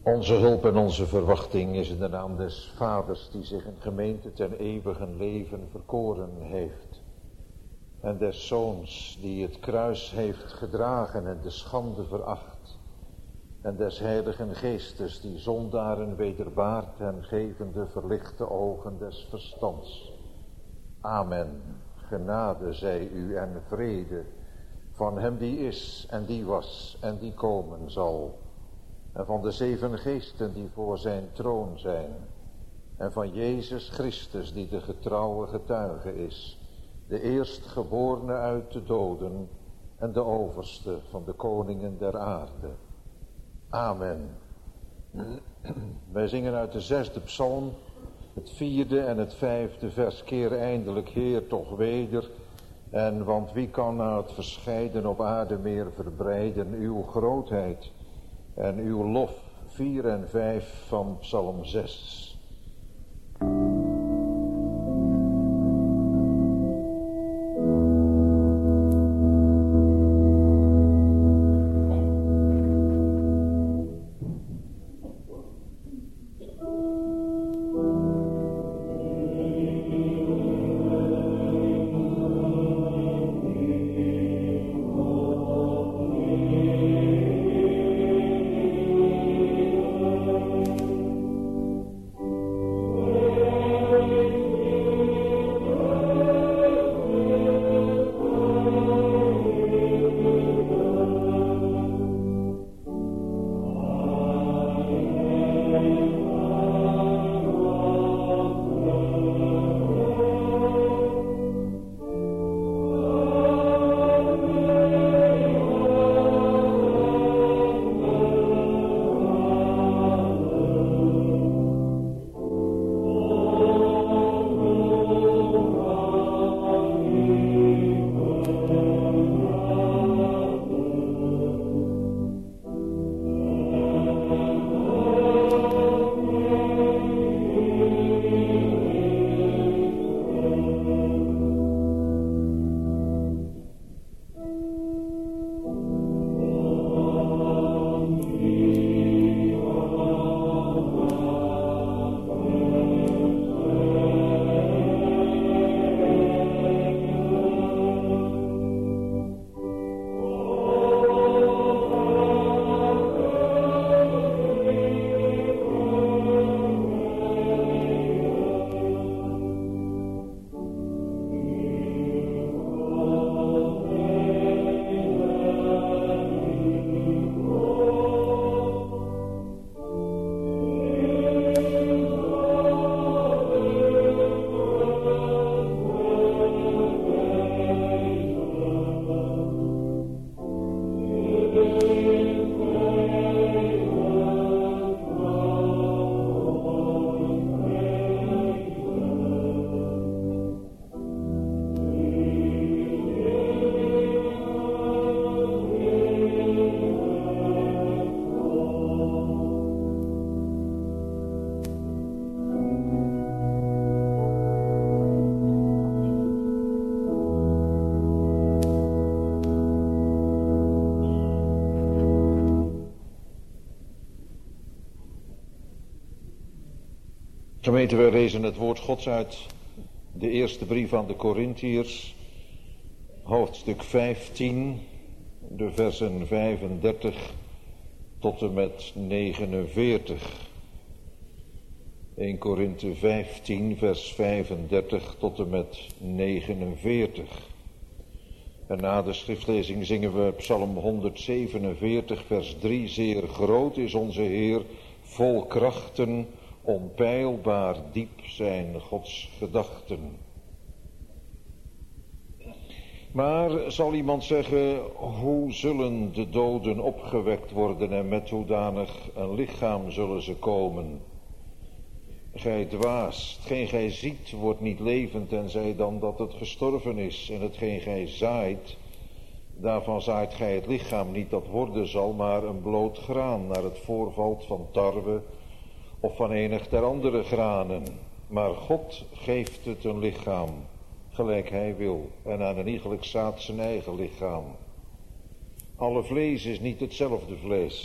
Onze hulp en onze verwachting is in de naam des Vaders die zich een gemeente ten eeuwigen leven verkoren heeft. En des Zoons die het kruis heeft gedragen en de schande veracht. En des Heiligen Geestes die zondaren wederbaart en gevende verlichte ogen des verstands. Amen. Genade zij u en vrede van hem die is en die was en die komen zal. En van de 7 geesten die voor zijn troon zijn. En van Jezus Christus die de getrouwe getuige is. De eerstgeborene uit de doden en de overste van de koningen der aarde. Amen. Wij zingen uit de 6e psalm, het 4e en het 5e vers. Keer eindelijk, Heer, toch weder. En want wie kan na het verscheiden op aarde meer verbreiden uw grootheid en uw lof. 4 en 5 van psalm 6. Gemeente, wij lezen het woord Gods uit de eerste brief aan de Korintiërs, hoofdstuk 15, de versen 35 tot en met 49. 1 Korinthe 15, vers 35 tot en met 49. En na de schriftlezing zingen we psalm 147, vers 3. Zeer groot is onze Heer, vol krachten, onpeilbaar diep zijn Gods gedachten. Maar zal iemand zeggen, hoe zullen de doden opgewekt worden en met hoedanig een lichaam zullen ze komen? Gij dwaas, hetgeen gij ziet wordt niet levend tenzij dan dat het gestorven is. En hetgeen gij zaait, daarvan zaait gij het lichaam niet dat worden zal, maar een bloot graan naar het voorvalt van tarwe of van enig der andere granen. Maar God geeft het een lichaam, gelijk hij wil, en aan een iegelijk zaad zijn eigen lichaam. Alle vlees is niet hetzelfde vlees,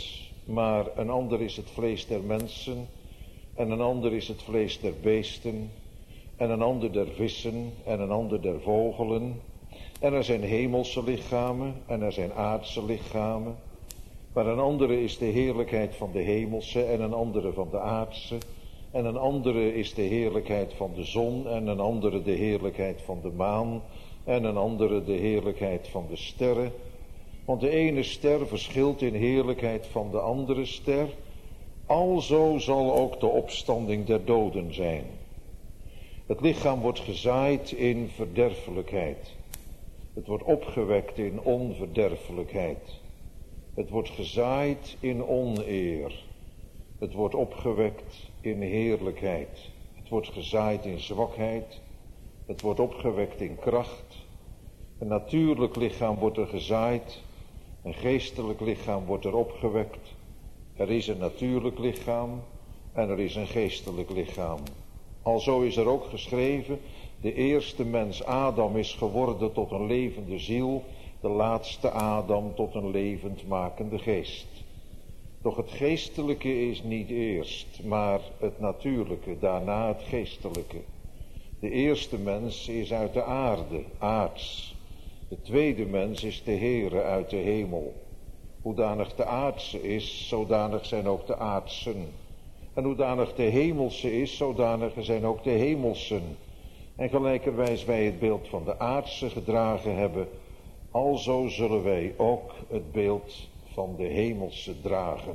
maar een ander is het vlees der mensen, en een ander is het vlees der beesten, en een ander der vissen, en een ander der vogelen. En er zijn hemelse lichamen, en er zijn aardse lichamen. Maar een andere is de heerlijkheid van de hemelse, en een andere van de aardse. En een andere is de heerlijkheid van de zon, en een andere de heerlijkheid van de maan, en een andere de heerlijkheid van de sterren. Want de ene ster verschilt in heerlijkheid van de andere ster. Alzo zal ook de opstanding der doden zijn. Het lichaam wordt gezaaid in verderfelijkheid. Het wordt opgewekt in onverderfelijkheid. Het wordt gezaaid in oneer. Het wordt opgewekt in heerlijkheid. Het wordt gezaaid in zwakheid. Het wordt opgewekt in kracht. Een natuurlijk lichaam wordt er gezaaid. Een geestelijk lichaam wordt er opgewekt. Er is een natuurlijk lichaam en er is een geestelijk lichaam. Alzo is er ook geschreven, de eerste mens Adam is geworden tot een levende ziel, de laatste Adam tot een levendmakende geest. Doch het geestelijke is niet eerst, maar het natuurlijke, daarna het geestelijke. De eerste mens is uit de aarde, aards. De tweede mens is de Heere uit de hemel. Hoedanig de aardse is, zodanig zijn ook de aardsen. En hoedanig de hemelse is, zodanig zijn ook de hemelsen. En gelijkerwijs wij het beeld van de aardse gedragen hebben, alzo zullen wij ook het beeld van de hemelse dragen.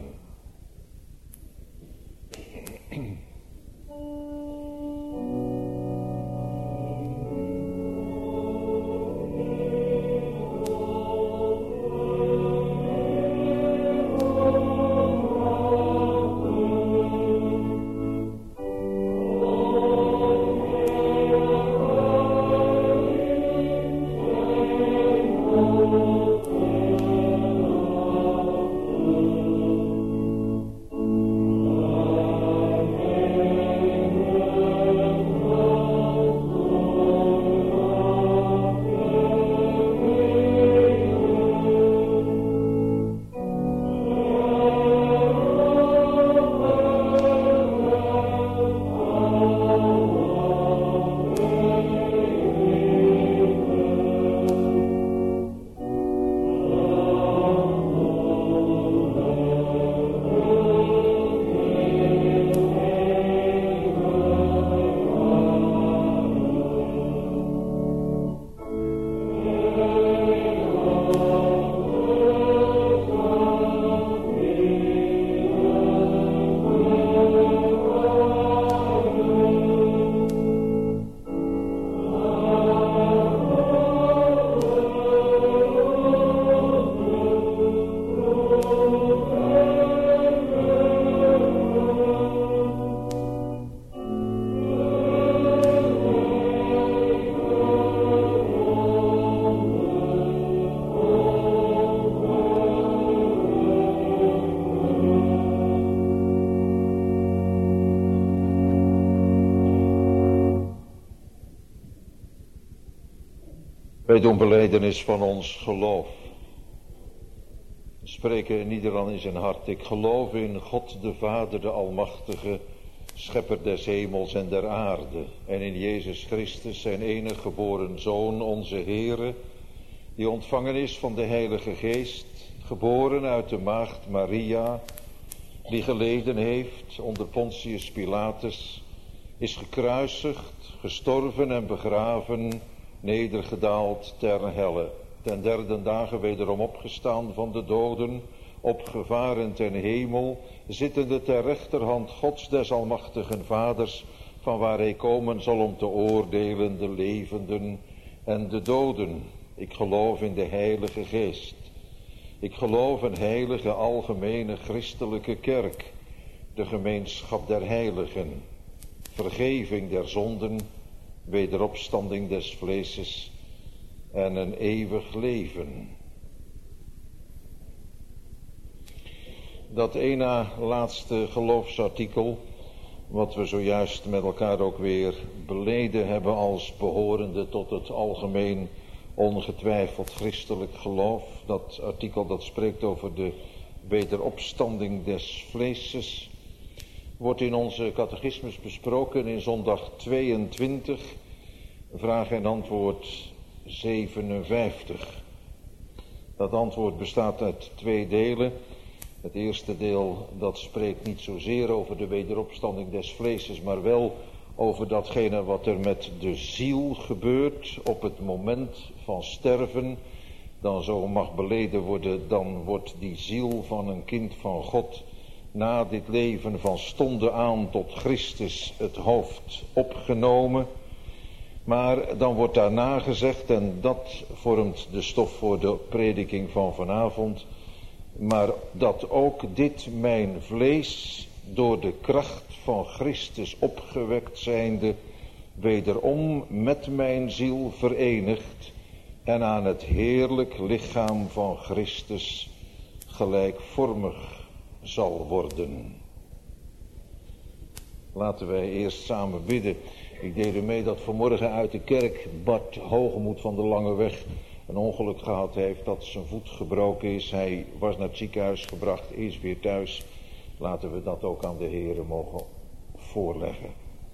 Wij doen belijdenis van ons geloof. We spreken in ieder in zijn hart. Ik geloof in God de Vader, de Almachtige, Schepper des hemels en der aarde. En in Jezus Christus, zijn enige geboren Zoon, onze Heere, die ontvangen is van de Heilige Geest, geboren uit de maagd Maria, die geleden heeft onder Pontius Pilatus, is gekruisigd, gestorven en begraven, nedergedaald ter helle, ten derde dagen wederom opgestaan van de doden, opgevaren ten hemel, zittende ter rechterhand Gods des almachtigen Vaders, van waar hij komen zal om te oordelen de levenden en de doden. Ik geloof in de Heilige Geest. Ik geloof een heilige algemene christelijke kerk, de gemeenschap der heiligen, vergeving der zonden, wederopstanding des vleeses en een eeuwig leven. Dat ene laatste geloofsartikel, wat we zojuist met elkaar ook weer beleden hebben als behorende tot het algemeen ongetwijfeld christelijk geloof. Dat artikel dat spreekt over de wederopstanding des vleeses, wordt in onze catechismus besproken in zondag 22, vraag en antwoord 57. Dat antwoord bestaat uit 2 delen. Het eerste deel, dat spreekt niet zozeer over de wederopstanding des vleeses, maar wel over datgene wat er met de ziel gebeurt op het moment van sterven. Dan zo mag beleden worden, dan wordt die ziel van een kind van God na dit leven van stonde aan tot Christus het hoofd opgenomen. Maar dan wordt daarna gezegd, en dat vormt de stof voor de prediking van vanavond, maar dat ook dit mijn vlees door de kracht van Christus opgewekt zijnde wederom met mijn ziel verenigd en aan het heerlijk lichaam van Christus gelijkvormig zal worden. Laten wij eerst samen bidden. Ik deel u mee dat vanmorgen uit de kerk Bart Hogemoed van de Lange Weg een ongeluk gehad heeft, dat zijn voet gebroken is. Hij was naar het ziekenhuis gebracht, is weer thuis. Laten we dat ook aan de Heere mogen voorleggen.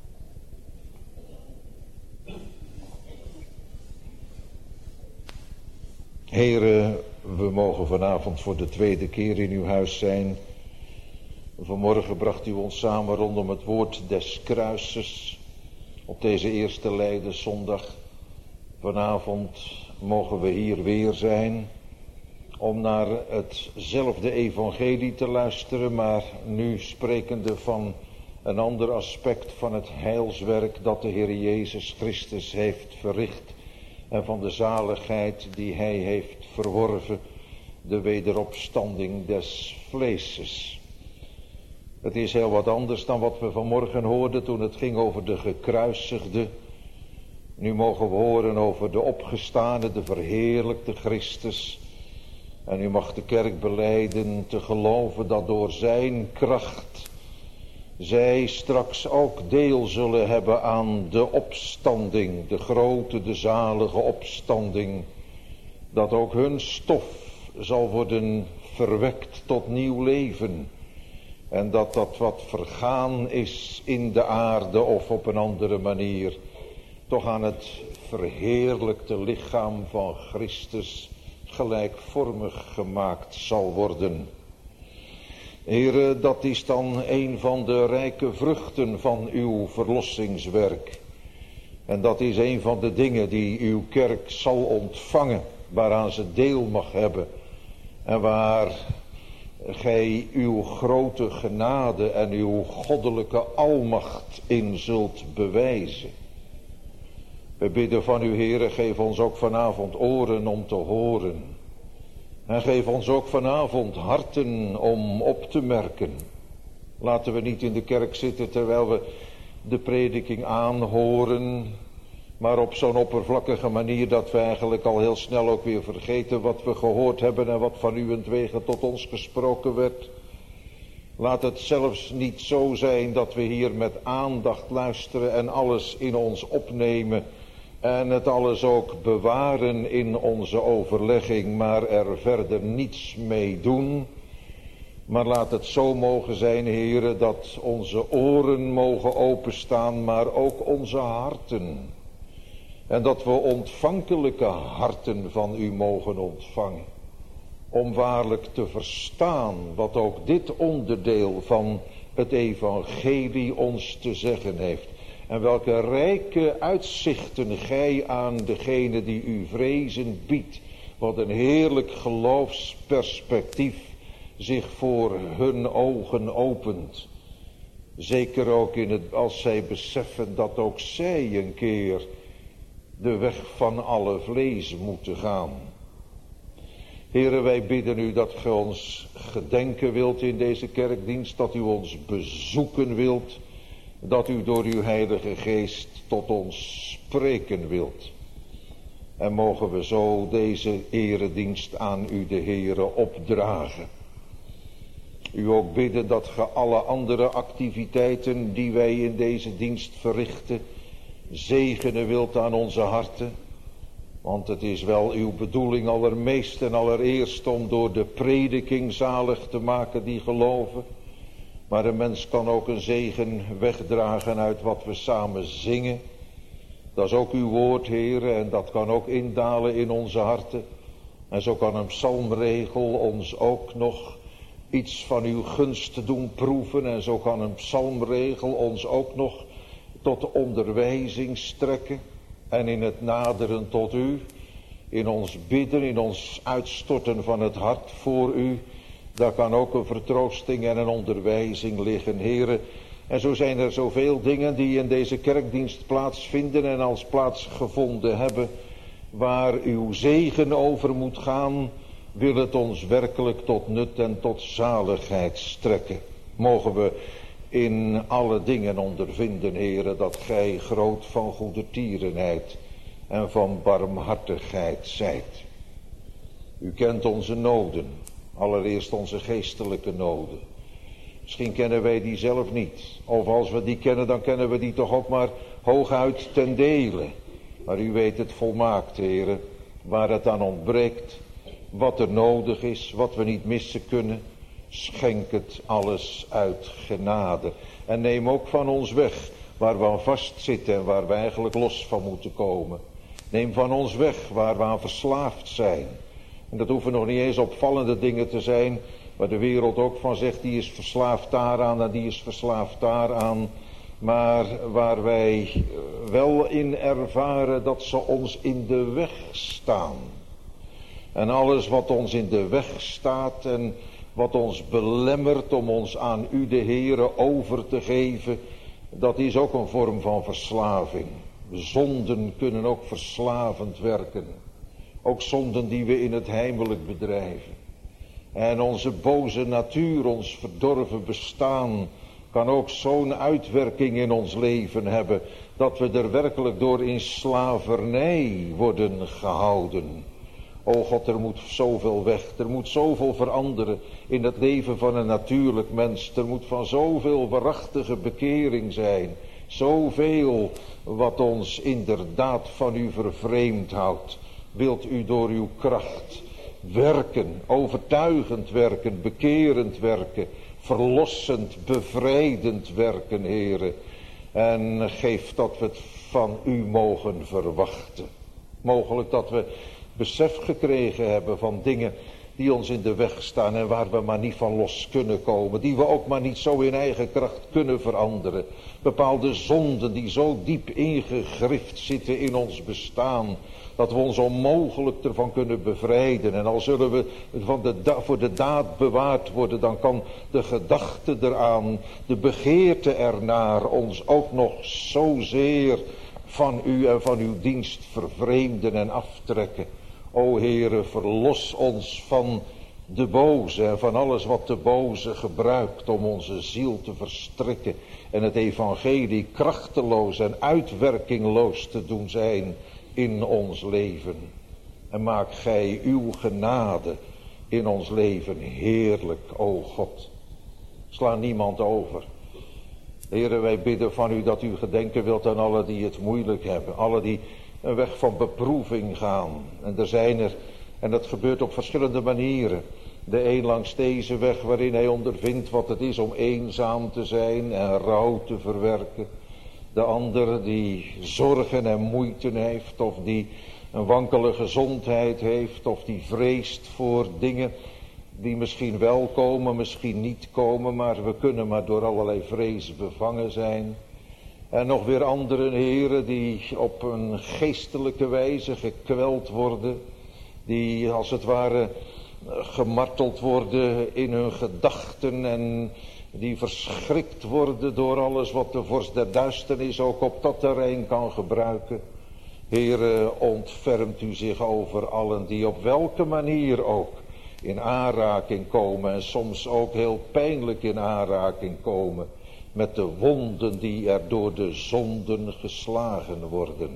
Heere, we mogen vanavond voor de 2e keer in uw huis zijn. Vanmorgen bracht u ons samen rondom het woord des kruises op deze eerste Lijdenzondag. Vanavond mogen we hier weer zijn om naar hetzelfde evangelie te luisteren, maar nu sprekende van een ander aspect van het heilswerk dat de Heer Jezus Christus heeft verricht en van de zaligheid die hij heeft verworven, de wederopstanding des vleeses. Het is heel wat anders dan wat we vanmorgen hoorden toen het ging over de gekruisigde. Nu mogen we horen over de opgestane, de verheerlijkte Christus. En u mag de kerk belijden te geloven dat door zijn kracht zij straks ook deel zullen hebben aan de opstanding, de grote, de zalige opstanding. Dat ook hun stof zal worden verwekt tot nieuw leven. En dat dat wat vergaan is in de aarde of op een andere manier, toch aan het verheerlijkte lichaam van Christus gelijkvormig gemaakt zal worden. Heere, dat is dan een van de rijke vruchten van uw verlossingswerk. En dat is een van de dingen die uw kerk zal ontvangen, waaraan ze deel mag hebben. En waar gij uw grote genade en uw goddelijke almacht in zult bewijzen. We bidden van u, Heere, geef ons ook vanavond oren om te horen. En geef ons ook vanavond harten om op te merken. Laten we niet in de kerk zitten terwijl we de prediking aanhoren, maar op zo'n oppervlakkige manier dat we eigenlijk al heel snel ook weer vergeten wat we gehoord hebben en wat van uwentwege tot ons gesproken werd. Laat het zelfs niet zo zijn dat we hier met aandacht luisteren en alles in ons opnemen en het alles ook bewaren in onze overlegging, maar er verder niets mee doen. Maar laat het zo mogen zijn, Heere, dat onze oren mogen openstaan, maar ook onze harten. En dat we ontvankelijke harten van u mogen ontvangen. Om waarlijk te verstaan wat ook dit onderdeel van het evangelie ons te zeggen heeft. En welke rijke uitzichten gij aan degene die u vrezen biedt. Wat een heerlijk geloofsperspectief zich voor hun ogen opent. Zeker ook als zij beseffen dat ook zij een keer de weg van alle vlees moeten gaan. Heere, wij bidden u dat ge ons gedenken wilt in deze kerkdienst, dat u ons bezoeken wilt, dat u door uw Heilige Geest tot ons spreken wilt. En mogen we zo deze eredienst aan u, de Heere, opdragen. U ook bidden dat ge alle andere activiteiten die wij in deze dienst verrichten, zegenen wilt aan onze harten. Want het is wel uw bedoeling allermeest en allereerst om door de prediking zalig te maken die geloven. Maar een mens kan ook een zegen wegdragen uit wat we samen zingen. Dat is ook uw woord, Heere, en dat kan ook indalen in onze harten. En zo kan een psalmregel ons ook nog iets van uw gunst doen proeven. En zo kan een psalmregel ons ook nog tot de onderwijzing strekken. En in het naderen tot u, in ons bidden, in ons uitstorten van het hart voor u. Daar kan ook een vertroosting en een onderwijzing liggen, Heere. En zo zijn er zoveel dingen die in deze kerkdienst plaatsvinden en als plaatsgevonden hebben, waar uw zegen over moet gaan, wil het ons werkelijk tot nut en tot zaligheid strekken. Mogen we in alle dingen ondervinden, Heere, dat gij groot van goedertierenheid en van barmhartigheid zijt. U kent onze noden, allereerst onze geestelijke noden. Misschien kennen wij die zelf niet. Of als we die kennen, dan kennen we die toch ook maar hooguit ten dele. Maar u weet het volmaakt, Heere, waar het aan ontbreekt, wat er nodig is, wat we niet missen kunnen. Schenk het alles uit genade. En neem ook van ons weg waar we aan vastzitten en waar we eigenlijk los van moeten komen. Neem van ons weg waar we aan verslaafd zijn. En dat hoeven nog niet eens opvallende dingen te zijn, waar de wereld ook van zegt, die is verslaafd daaraan en die is verslaafd daaraan. Maar waar wij wel in ervaren dat ze ons in de weg staan. En alles wat ons in de weg staat en wat ons belemmert om ons aan u de Heere over te geven, dat is ook een vorm van verslaving. Zonden kunnen ook verslavend werken. Ook zonden die we in het heimelijk bedrijven. En onze boze natuur, ons verdorven bestaan, kan ook zo'n uitwerking in ons leven hebben, dat we er werkelijk door in slavernij worden gehouden. O God, er moet zoveel weg, er moet zoveel veranderen in het leven van een natuurlijk mens. Er moet van zoveel waarachtige bekering zijn. Zoveel wat ons inderdaad van u vervreemd houdt. Wilt u door uw kracht werken, overtuigend werken, bekerend werken, verlossend, bevrijdend werken, Heere. En geef dat we het van u mogen verwachten. Mogelijk dat we besef gekregen hebben van dingen die ons in de weg staan en waar we maar niet van los kunnen komen. Die we ook maar niet zo in eigen kracht kunnen veranderen. Bepaalde zonden die zo diep ingegrift zitten in ons bestaan, dat we ons onmogelijk ervan kunnen bevrijden. En al zullen we voor de daad bewaard worden, dan kan de gedachte eraan, de begeerte ernaar ons ook nog zozeer van u en van uw dienst vervreemden en aftrekken. O Heere, verlos ons van de boze en van alles wat de boze gebruikt om onze ziel te verstrikken en het evangelie krachteloos en uitwerkingloos te doen zijn in ons leven. En maak gij uw genade in ons leven heerlijk, o God. Sla niemand over. Heere, wij bidden van u dat u gedenken wilt aan allen die het moeilijk hebben. Allen die een weg van beproeving gaan. En er zijn er, en dat gebeurt op verschillende manieren. De een langs deze weg waarin hij ondervindt wat het is om eenzaam te zijn en rouw te verwerken. De ander die zorgen en moeite heeft, of die een wankele gezondheid heeft, of die vreest voor dingen die misschien wel komen, misschien niet komen, maar we kunnen maar door allerlei vrees bevangen zijn. En nog weer anderen, heren, die op een geestelijke wijze gekweld worden, die als het ware gemarteld worden in hun gedachten en die verschrikt worden door alles wat de vorst der duisternis ook op dat terrein kan gebruiken. Heere, ontfermt u zich over allen die op welke manier ook in aanraking komen en soms ook heel pijnlijk in aanraking komen met de wonden die er door de zonden geslagen worden.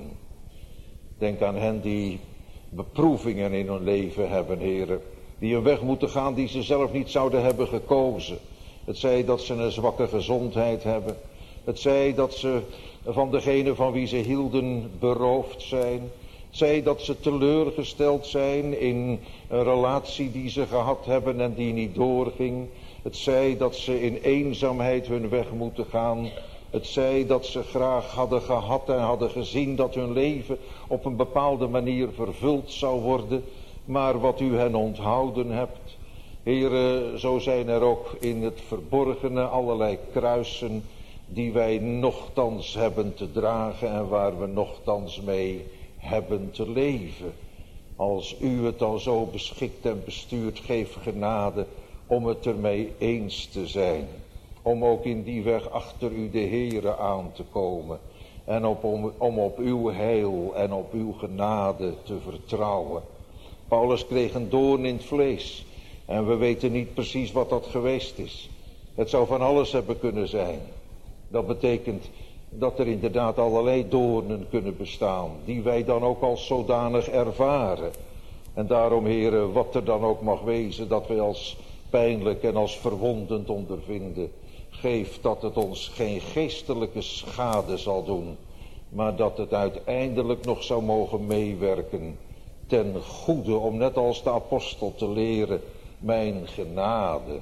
Denk aan hen die beproevingen in hun leven hebben, Heere, die een weg moeten gaan die ze zelf niet zouden hebben gekozen. Het zij dat ze een zwakke gezondheid hebben. Het zij dat ze van degene van wie ze hielden beroofd zijn. Zij dat ze teleurgesteld zijn in een relatie die ze gehad hebben en die niet doorging. Het zij dat ze in eenzaamheid hun weg moeten gaan. Het zij dat ze graag hadden gehad en hadden gezien dat hun leven op een bepaalde manier vervuld zou worden. Maar wat u hen onthouden hebt. Heere, zo zijn er ook in het verborgene allerlei kruisen die wij nochtans hebben te dragen en waar we nochtans mee hebben te leven. Als u het al zo beschikt en bestuurt, geef genade om het ermee eens te zijn. Om ook in die weg achter u de Heere aan te komen. En om op uw heil en op uw genade te vertrouwen. Paulus kreeg een doorn in het vlees. En we weten niet precies wat dat geweest is. Het zou van alles hebben kunnen zijn. Dat betekent dat er inderdaad allerlei doornen kunnen bestaan. Die wij dan ook als zodanig ervaren. En daarom, Heere, wat er dan ook mag wezen, dat wij als pijnlijk en als verwondend ondervinden. Geef dat het ons geen geestelijke schade zal doen. Maar dat het uiteindelijk nog zou mogen meewerken. Ten goede, om net als de apostel te leren. Mijn genade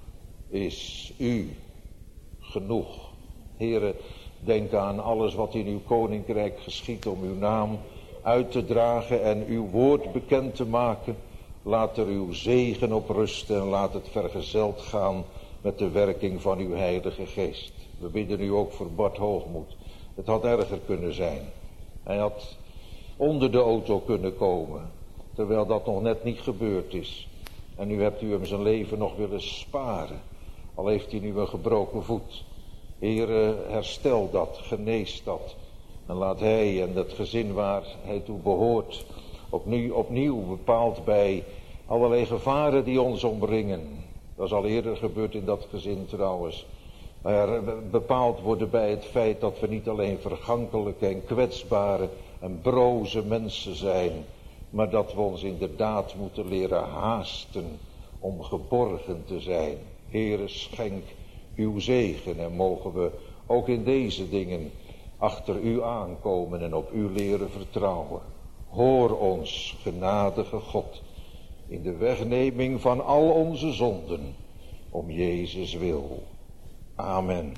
is u genoeg. Heere, denk aan alles wat in uw koninkrijk geschiet om uw naam uit te dragen en uw woord bekend te maken. Laat er uw zegen op rusten en laat het vergezeld gaan met de werking van uw heilige geest. We bidden u ook voor Bart Hoogmoed. Het had erger kunnen zijn. Hij had onder de auto kunnen komen, terwijl dat nog net niet gebeurd is. En nu hebt u hem zijn leven nog willen sparen, al heeft hij nu een gebroken voet. Heere, herstel dat, genees dat. En laat hij en het gezin waar hij toe behoort opnieuw bepaald bij allerlei gevaren die ons omringen. Dat is al eerder gebeurd in dat gezin trouwens. Bepaald worden bij het feit dat we niet alleen vergankelijke en kwetsbare en broze mensen zijn, maar dat we ons inderdaad moeten leren haasten om geborgen te zijn. Heere, schenk uw zegen en mogen we ook in deze dingen achter u aankomen en op u leren vertrouwen. Hoor ons, genadige God, in de wegneming van al onze zonden, om Jezus wil. Amen.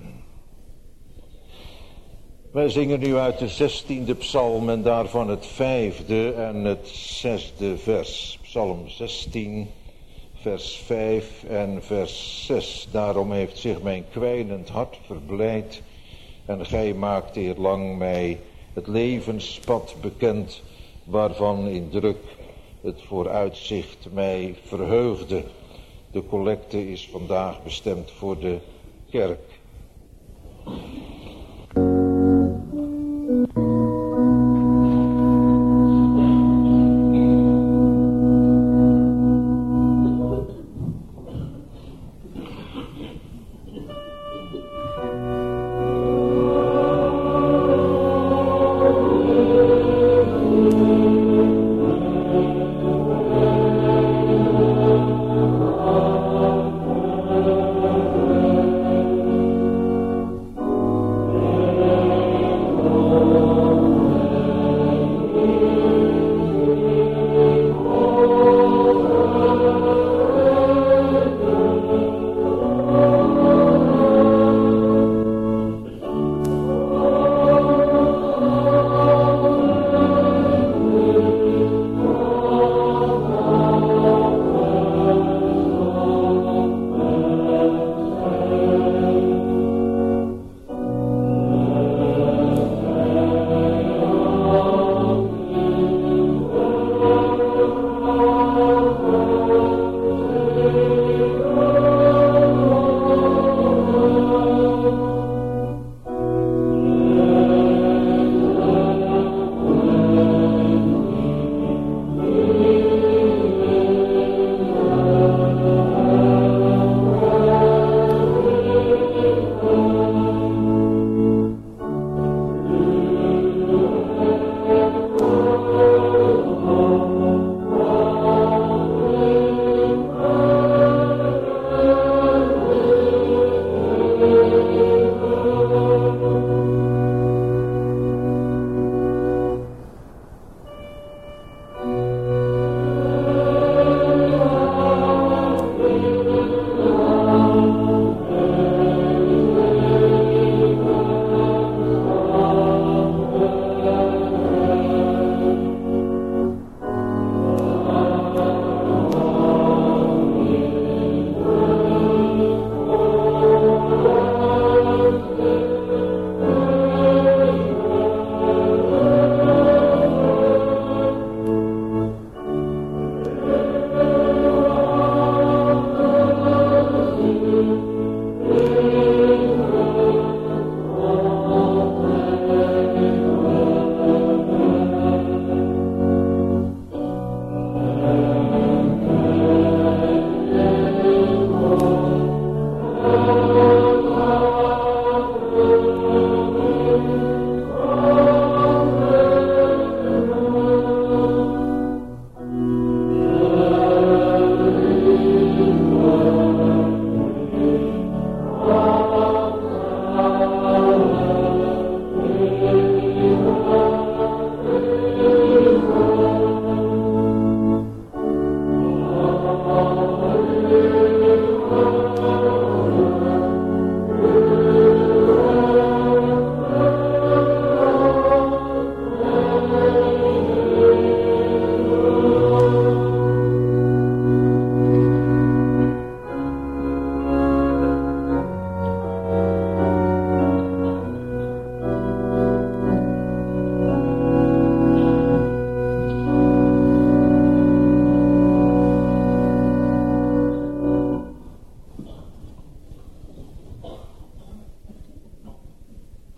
Wij zingen nu uit de 16e psalm en daarvan het 5e en het 6e vers. Psalm 16, vers 5 en vers 6. Daarom heeft zich mijn kwijnend hart verblijd en gij maakt eerlang mij het levenspad bekend, waarvan in druk het vooruitzicht mij verheugde. De collecte is vandaag bestemd voor de kerk.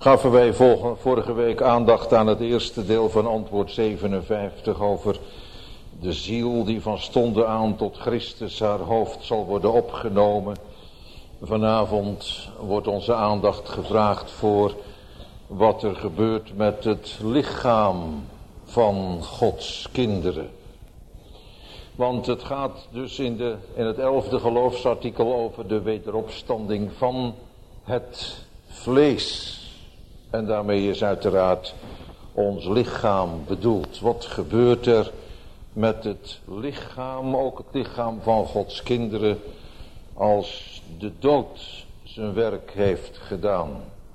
Gaven wij vorige week aandacht aan het eerste deel van antwoord 57 over de ziel die van stonde aan tot Christus haar hoofd zal worden opgenomen. Vanavond wordt onze aandacht gevraagd voor wat er gebeurt met het lichaam van Gods kinderen. Want het gaat dus in het 11e geloofsartikel over de wederopstanding van het vlees. En daarmee is uiteraard ons lichaam bedoeld. Wat gebeurt er met het lichaam, ook het lichaam van Gods kinderen, als de dood zijn werk heeft gedaan?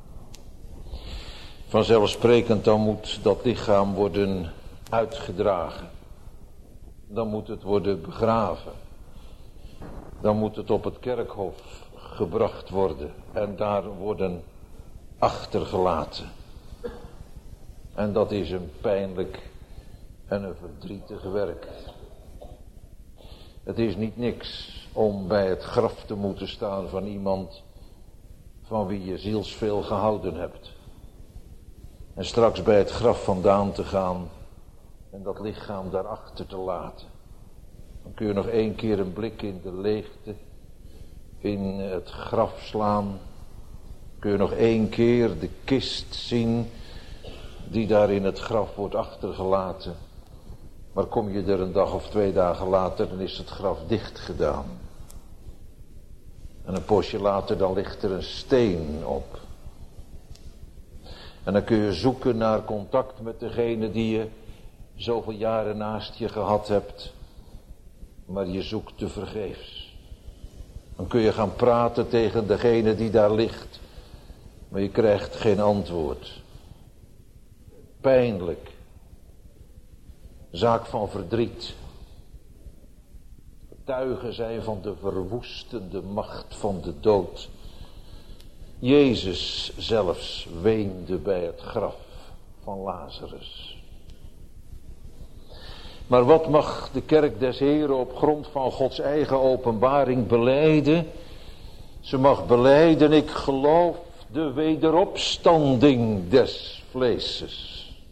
Vanzelfsprekend dan moet dat lichaam worden uitgedragen. Dan moet het worden begraven. Dan moet het op het kerkhof gebracht worden en daar worden achtergelaten. En dat is een pijnlijk en een verdrietig werk. Het is niet niks om bij het graf te moeten staan van iemand van wie je zielsveel gehouden hebt. En straks bij het graf vandaan te gaan en dat lichaam daarachter te laten. Dan kun je nog 1 keer een blik in de leegte, in het graf slaan. Kun je nog 1 keer de kist zien die daar in het graf wordt achtergelaten. Maar kom je er een dag of 2 dagen later, dan is het graf dicht gedaan. En een poosje later, dan ligt er een steen op. En dan kun je zoeken naar contact met degene die je zoveel jaren naast je gehad hebt. Maar je zoekt tevergeefs. Dan kun je gaan praten tegen degene die daar ligt. Maar je krijgt geen antwoord. Pijnlijk. Zaak van verdriet. Getuigen zijn van de verwoestende macht van de dood. Jezus zelfs weende bij het graf van Lazarus. Maar wat mag de kerk des Heren op grond van Gods eigen openbaring belijden? Ze mag belijden, ik geloof de wederopstanding des vleeses.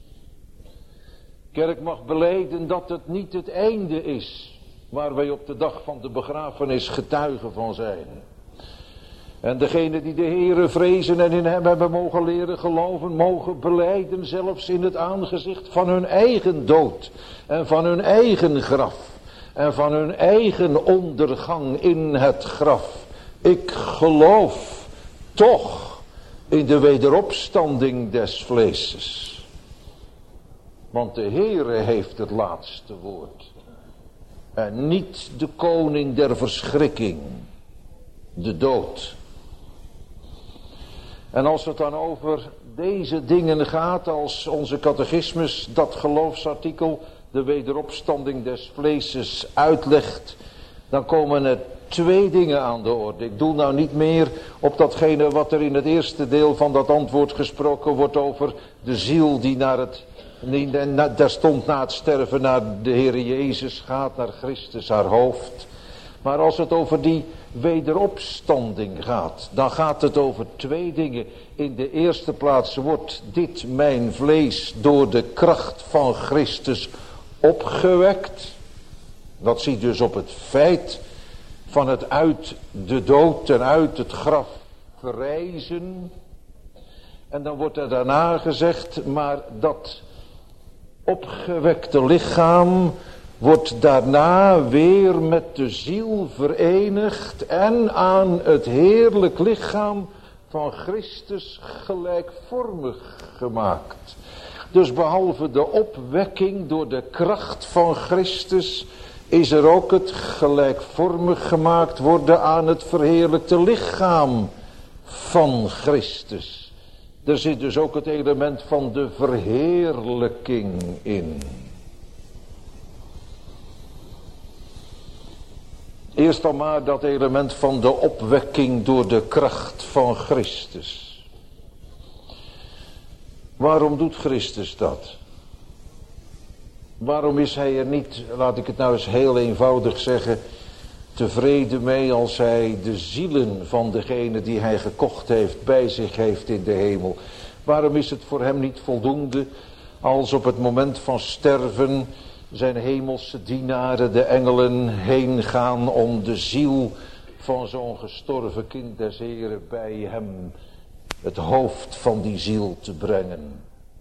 Kerk mag belijden dat het niet het einde is waar wij op de dag van de begrafenis getuigen van zijn. En degenen die de Heere vrezen en in hem hebben mogen leren geloven, mogen belijden zelfs in het aangezicht van hun eigen dood en van hun eigen graf en van hun eigen ondergang in het graf. Ik geloof toch in de wederopstanding des vleeses. Want de Heere heeft het laatste woord. En niet de koning der verschrikking, de dood. En als het dan over deze dingen gaat, als onze catechismus dat geloofsartikel, de wederopstanding des vleeses, uitlegt, dan komen er 2 dingen aan de orde. Ik doe nou niet meer op datgene wat er in het eerste deel van dat antwoord gesproken wordt over de ziel die daar stond na het sterven naar de Heere Jezus gaat, naar Christus haar hoofd. Maar als het over die wederopstanding gaat, dan gaat het over 2 dingen. In de eerste plaats wordt dit mijn vlees door de kracht van Christus opgewekt. Dat ziet dus op het feit van het uit de dood en uit het graf verrijzen. En dan wordt er daarna gezegd, maar dat opgewekte lichaam wordt daarna weer met de ziel verenigd en aan het heerlijk lichaam van Christus gelijkvormig gemaakt. Dus behalve de opwekking door de kracht van Christus is er ook het gelijkvormig gemaakt worden aan het verheerlijkte lichaam van Christus. Er zit dus ook het element van de verheerlijking in. Eerst dan maar dat element van de opwekking door de kracht van Christus. Waarom doet Christus dat? Waarom is hij er niet, laat ik het nou eens heel eenvoudig zeggen, tevreden mee als hij de zielen van degene die hij gekocht heeft bij zich heeft in de hemel? Waarom is het voor hem niet voldoende als op het moment van sterven zijn hemelse dienaren, de engelen, heen gaan om de ziel van zo'n gestorven kind des Heren bij hem, het hoofd van die ziel, te brengen?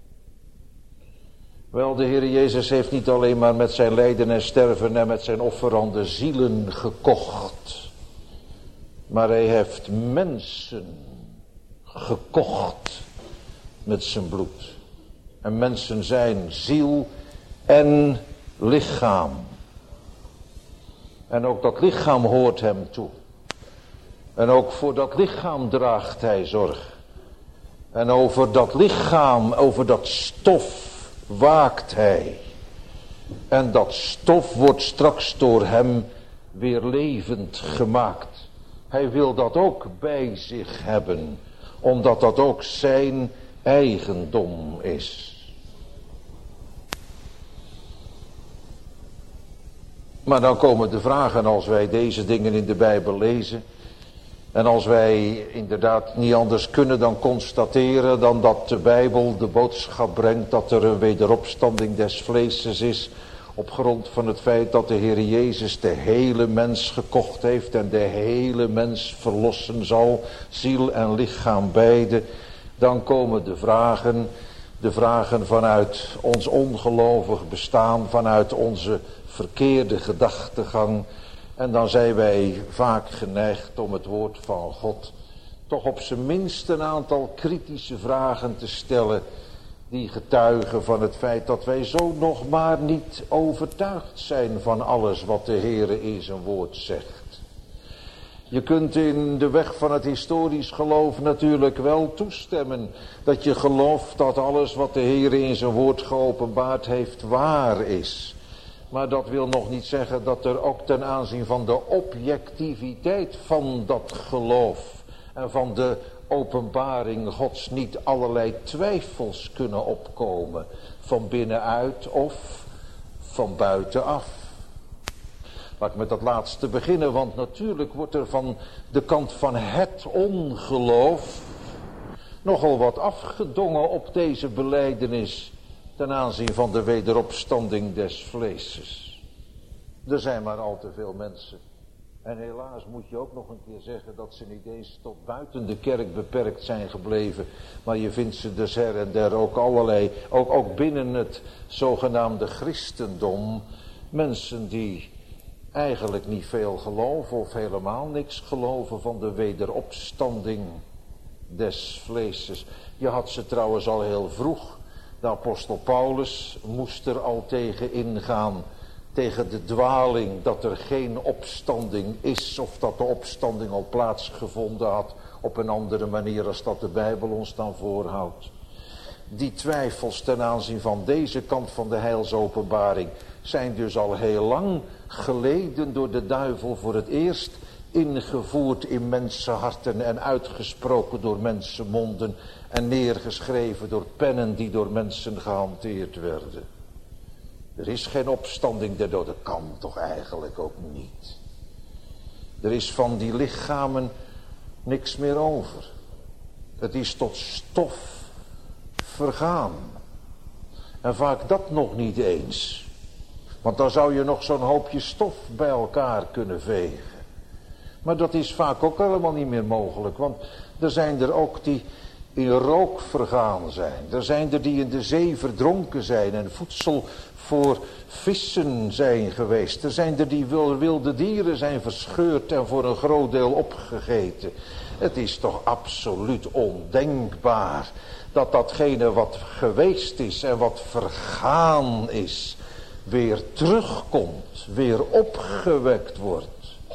Wel, de Heer Jezus heeft niet alleen maar met zijn lijden en sterven en met zijn offerande zielen gekocht, maar hij heeft mensen gekocht met zijn bloed. En mensen zijn ziel en lichaam. En ook dat lichaam hoort hem toe. En ook voor dat lichaam draagt hij zorg. En over dat lichaam, over dat stof waakt hij. En dat stof wordt straks door hem weer levend gemaakt. Hij wil dat ook bij zich hebben, omdat dat ook zijn eigendom is. Maar dan komen de vragen als wij deze dingen in de Bijbel lezen. En als wij inderdaad niet anders kunnen dan constateren dan dat de Bijbel de boodschap brengt dat er een wederopstanding des vleeses is. Op grond van het feit dat de Heer Jezus de hele mens gekocht heeft en de hele mens verlossen zal. Ziel en lichaam beide. Dan komen de vragen vanuit ons ongelovig bestaan, vanuit onze verkeerde gedachtegang. En dan zijn wij vaak geneigd om het woord van God toch op zijn minst een aantal kritische vragen te stellen, die getuigen van het feit dat wij zo nog maar niet overtuigd zijn van alles wat de Heere in zijn woord zegt. Je kunt in de weg van het historisch geloof natuurlijk wel toestemmen dat je gelooft dat alles wat de Heere in zijn woord geopenbaard heeft waar is. Maar dat wil nog niet zeggen dat er ook ten aanzien van de objectiviteit van dat geloof en van de openbaring Gods niet allerlei twijfels kunnen opkomen, van binnenuit of van buitenaf. Laat ik met dat laatste beginnen, want natuurlijk wordt er van de kant van het ongeloof nogal wat afgedongen op deze belijdenis ten aanzien van de wederopstanding des vleeses. Er zijn maar al te veel mensen. En helaas moet je ook nog een keer zeggen dat ze niet eens tot buiten de kerk beperkt zijn gebleven. Maar je vindt ze dus her en der ook allerlei, ook binnen het zogenaamde christendom, mensen die eigenlijk niet veel geloven of helemaal niks geloven van de wederopstanding des vleeses. Je had ze trouwens al heel vroeg. De apostel Paulus moest er al tegen ingaan, tegen de dwaling dat er geen opstanding is, of dat de opstanding al plaatsgevonden had op een andere manier als dat de Bijbel ons dan voorhoudt. Die twijfels ten aanzien van deze kant van de heilsopenbaring zijn dus al heel lang geleden door de duivel voor het eerst ingevoerd in mensenharten en uitgesproken door mensenmonden en neergeschreven door pennen die door mensen gehanteerd werden. Er is geen opstanding der doden, kan toch eigenlijk ook niet. Er is van die lichamen niks meer over. Het is tot stof vergaan. En vaak dat nog niet eens. Want dan zou je nog zo'n hoopje stof bij elkaar kunnen vegen. Maar dat is vaak ook helemaal niet meer mogelijk. Want er zijn er ook die in rook vergaan zijn. Er zijn er die in de zee verdronken zijn en voedsel voor vissen zijn geweest. Er zijn er die wilde dieren zijn verscheurd en voor een groot deel opgegeten. Het is toch absoluut ondenkbaar dat datgene wat geweest is en wat vergaan is, weer terugkomt, weer opgewekt wordt.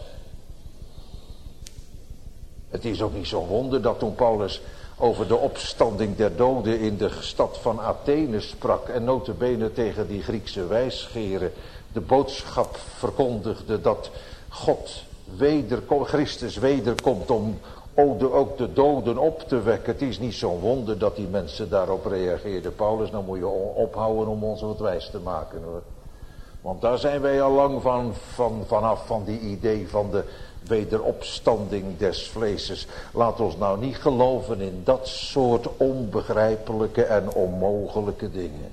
Het is ook niet zo'n wonder dat toen Paulus over de opstanding der doden in de stad van Athene sprak en nota bene tegen die Griekse wijsgeren de boodschap verkondigde dat Christus wederkomt om ook de doden op te wekken. Het is niet zo'n wonder dat die mensen daarop reageerden. Paulus, nou moet je ophouden om ons wat wijs te maken, hoor. Want daar zijn wij al lang vanaf van die idee van de wederopstanding des vleeses. Laat ons nou niet geloven in dat soort onbegrijpelijke en onmogelijke dingen.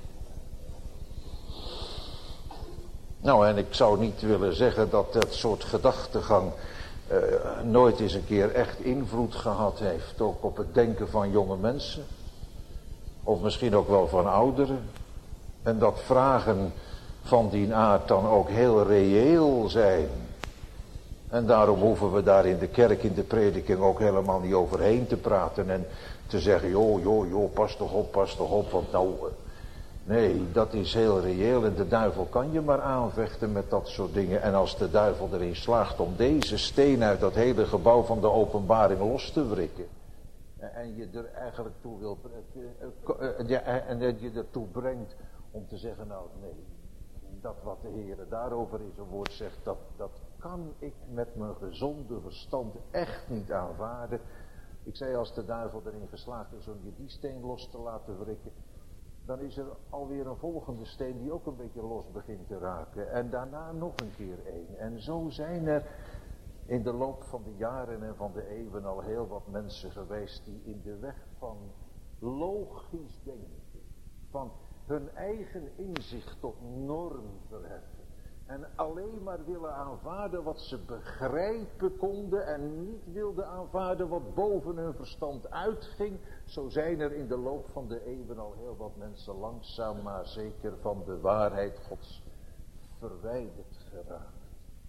Nou, en ik zou niet willen zeggen dat dat soort gedachtegang nooit eens een keer echt invloed gehad heeft. Ook op het denken van jonge mensen. Of misschien ook wel van ouderen. En dat vragen van die aard dan ook heel reëel zijn. En daarom hoeven we daar in de kerk, in de prediking ook helemaal niet overheen te praten. En te zeggen, joh, pas toch op, want nou... Nee, dat is heel reëel en de duivel kan je maar aanvechten met dat soort dingen. En als de duivel erin slaagt om deze steen uit dat hele gebouw van de openbaring los te wrikken. En je er eigenlijk toe wil en je ertoe brengt om te zeggen, nou nee, dat wat de Heer daarover in zijn woord zegt, dat kan ik met mijn gezonde verstand echt niet aanvaarden. Ik zei, als de duivel erin geslaagd is om je die steen los te laten wrikken, dan is er alweer een volgende steen die ook een beetje los begint te raken. En daarna nog een keer één. En zo zijn er in de loop van de jaren en van de eeuwen al heel wat mensen geweest die in de weg van logisch denken, van hun eigen inzicht tot norm verheffen. En alleen maar willen aanvaarden wat ze begrijpen konden en niet wilden aanvaarden wat boven hun verstand uitging. Zo zijn er in de loop van de eeuwen al heel wat mensen langzaam maar zeker van de waarheid Gods verwijderd geraakt.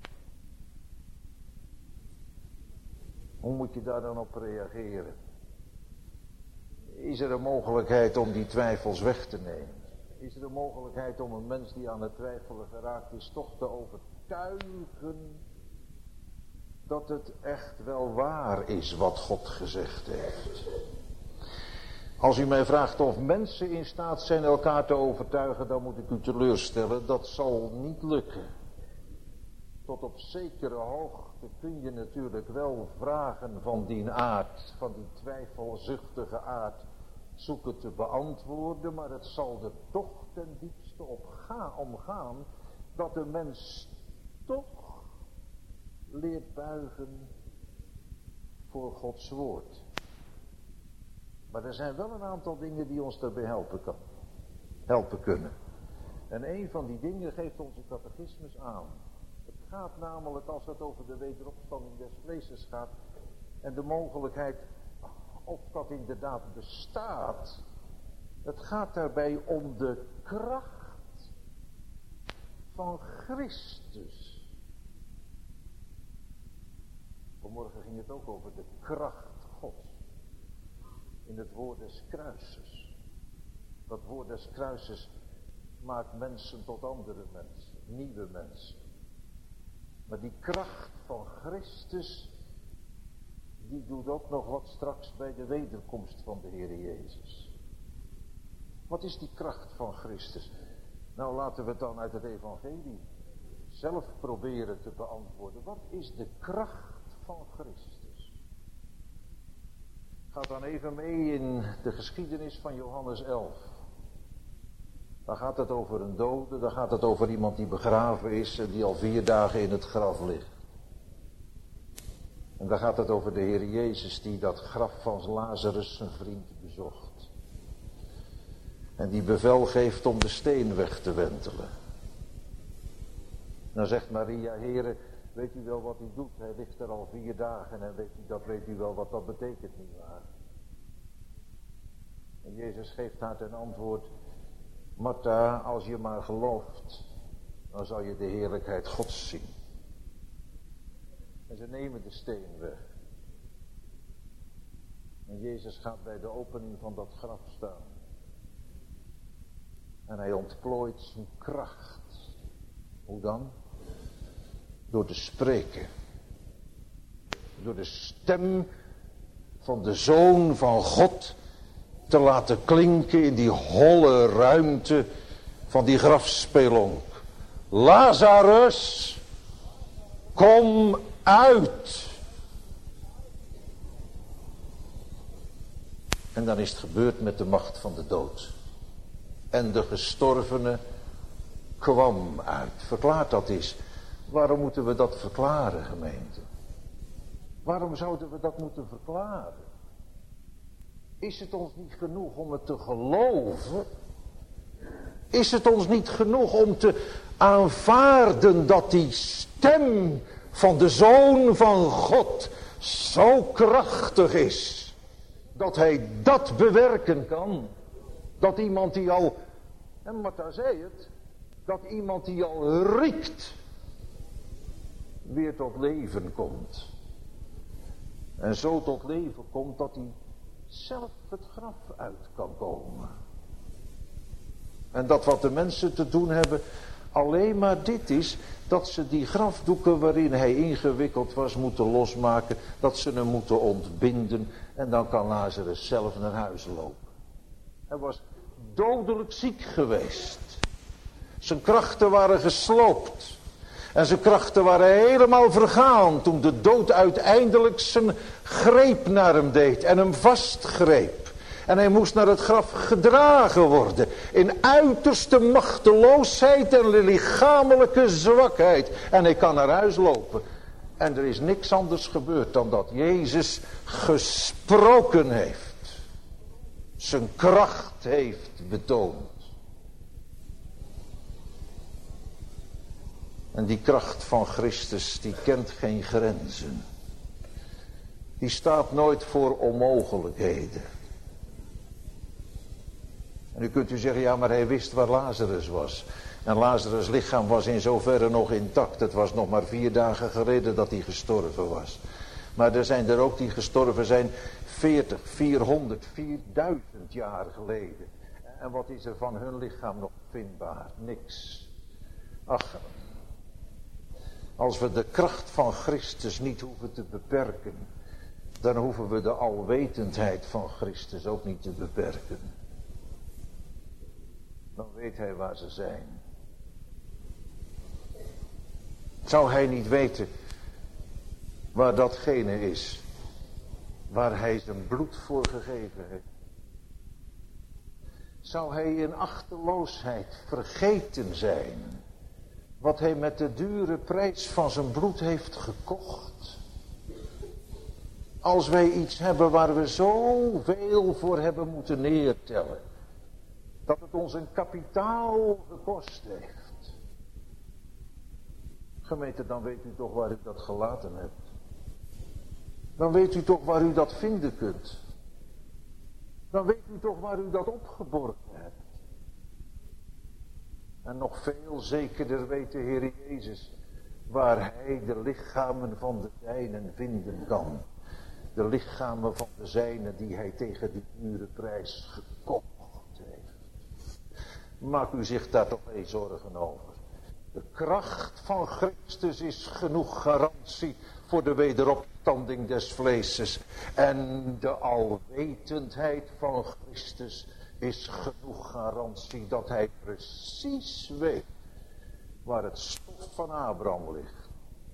Hoe moet je daar dan op reageren? Is er een mogelijkheid om die twijfels weg te nemen? Is er een mogelijkheid om een mens die aan het twijfelen geraakt is toch te overtuigen dat het echt wel waar is wat God gezegd heeft? Als u mij vraagt of mensen in staat zijn elkaar te overtuigen, dan moet ik u teleurstellen, dat zal niet lukken. Tot op zekere hoogte kun je natuurlijk wel vragen van die aard, van die twijfelzuchtige aard, zoeken te beantwoorden, maar het zal er toch ten diepste om gaan dat de mens toch leert buigen voor Gods woord. Maar er zijn wel een aantal dingen die ons daarbij helpen kunnen. En een van die dingen geeft onze catechismus aan. Het gaat namelijk, als het over de wederopstanding des vleeses gaat en de mogelijkheid of dat inderdaad bestaat. Het gaat daarbij om de kracht van Christus. Vanmorgen ging het ook over de kracht Gods. In het woord des kruises. Dat woord des kruises maakt mensen tot andere mensen, nieuwe mensen. Maar die kracht van Christus, die doet ook nog wat straks bij de wederkomst van de Heer Jezus. Wat is die kracht van Christus? Nou, laten we het dan uit het evangelie zelf proberen te beantwoorden. Wat is de kracht van Christus? Ga dan even mee in de geschiedenis van Johannes 11. Dan gaat het over een dode, dan gaat het over iemand die begraven is en die al 4 dagen in het graf ligt. En dan gaat het over de Heer Jezus die dat graf van Lazarus zijn vriend bezocht. En die bevel geeft om de steen weg te wentelen. Dan zegt Maria, Heere, weet u wel wat u doet? Hij ligt er al 4 dagen en weet u wel wat dat betekent, nietwaar? En Jezus geeft haar ten antwoord, Martha, als je maar gelooft, dan zal je de heerlijkheid Gods zien. En ze nemen de steen weg. En Jezus gaat bij de opening van dat graf staan. En hij ontplooit zijn kracht. Hoe dan? Door te spreken. Door de stem van de Zoon van God te laten klinken in die holle ruimte van die grafspelonk. Lazarus, kom uit. En dan is het gebeurd met de macht van de dood. En de gestorvene kwam uit. Verklaart dat eens. Waarom moeten we dat verklaren, gemeente? Waarom zouden we dat moeten verklaren? Is het ons niet genoeg om het te geloven? Is het ons niet genoeg om te aanvaarden dat die stem van de Zoon van God zo krachtig is, dat hij dat bewerken kan? Dat iemand die al, en Martha zei het, dat iemand die al riekt, weer tot leven komt. En zo tot leven komt dat hij zelf het graf uit kan komen. En dat wat de mensen te doen hebben alleen maar dit is, dat ze die grafdoeken waarin hij ingewikkeld was moeten losmaken, dat ze hem moeten ontbinden en dan kan Lazarus zelf naar huis lopen. Hij was dodelijk ziek geweest. Zijn krachten waren gesloopt. En zijn krachten waren helemaal vergaan toen de dood uiteindelijk zijn greep naar hem deed en hem vastgreep. En hij moest naar het graf gedragen worden in uiterste machteloosheid en lichamelijke zwakheid. En hij kan naar huis lopen. En er is niks anders gebeurd dan dat Jezus gesproken heeft. Zijn kracht heeft betoond. En die kracht van Christus, die kent geen grenzen. Die staat nooit voor onmogelijkheden. En u kunt u zeggen, ja, maar hij wist waar Lazarus was. En Lazarus' lichaam was in zoverre nog intact. Het was nog maar 4 dagen geleden dat hij gestorven was. Maar er zijn er ook die gestorven zijn 40, 400, 4000 jaar geleden. En wat is er van hun lichaam nog vindbaar? Niks. Ach, als we de kracht van Christus niet hoeven te beperken, dan hoeven we de alwetendheid van Christus ook niet te beperken. Dan weet hij waar ze zijn. Zou hij niet weten waar datgene is waar hij zijn bloed voor gegeven heeft? Zou hij in achteloosheid vergeten zijn wat hij met de dure prijs van zijn bloed heeft gekocht? Als wij iets hebben waar we zoveel voor hebben moeten neertellen, dat het ons een kapitaal gekost heeft. Gemeente, dan weet u toch waar u dat gelaten hebt. Dan weet u toch waar u dat vinden kunt. Dan weet u toch waar u dat opgeborgen hebt. En nog veel zekerder weet de Heer Jezus waar hij de lichamen van de zijnen vinden kan. De lichamen van de zijnen die hij tegen die dure prijs gekocht heeft. Maak u zich daar toch geen zorgen over. De kracht van Christus is genoeg garantie voor de wederopstanding des vleeses. En de alwetendheid van Christus is genoeg garantie dat hij precies weet waar het stof van Abraham ligt.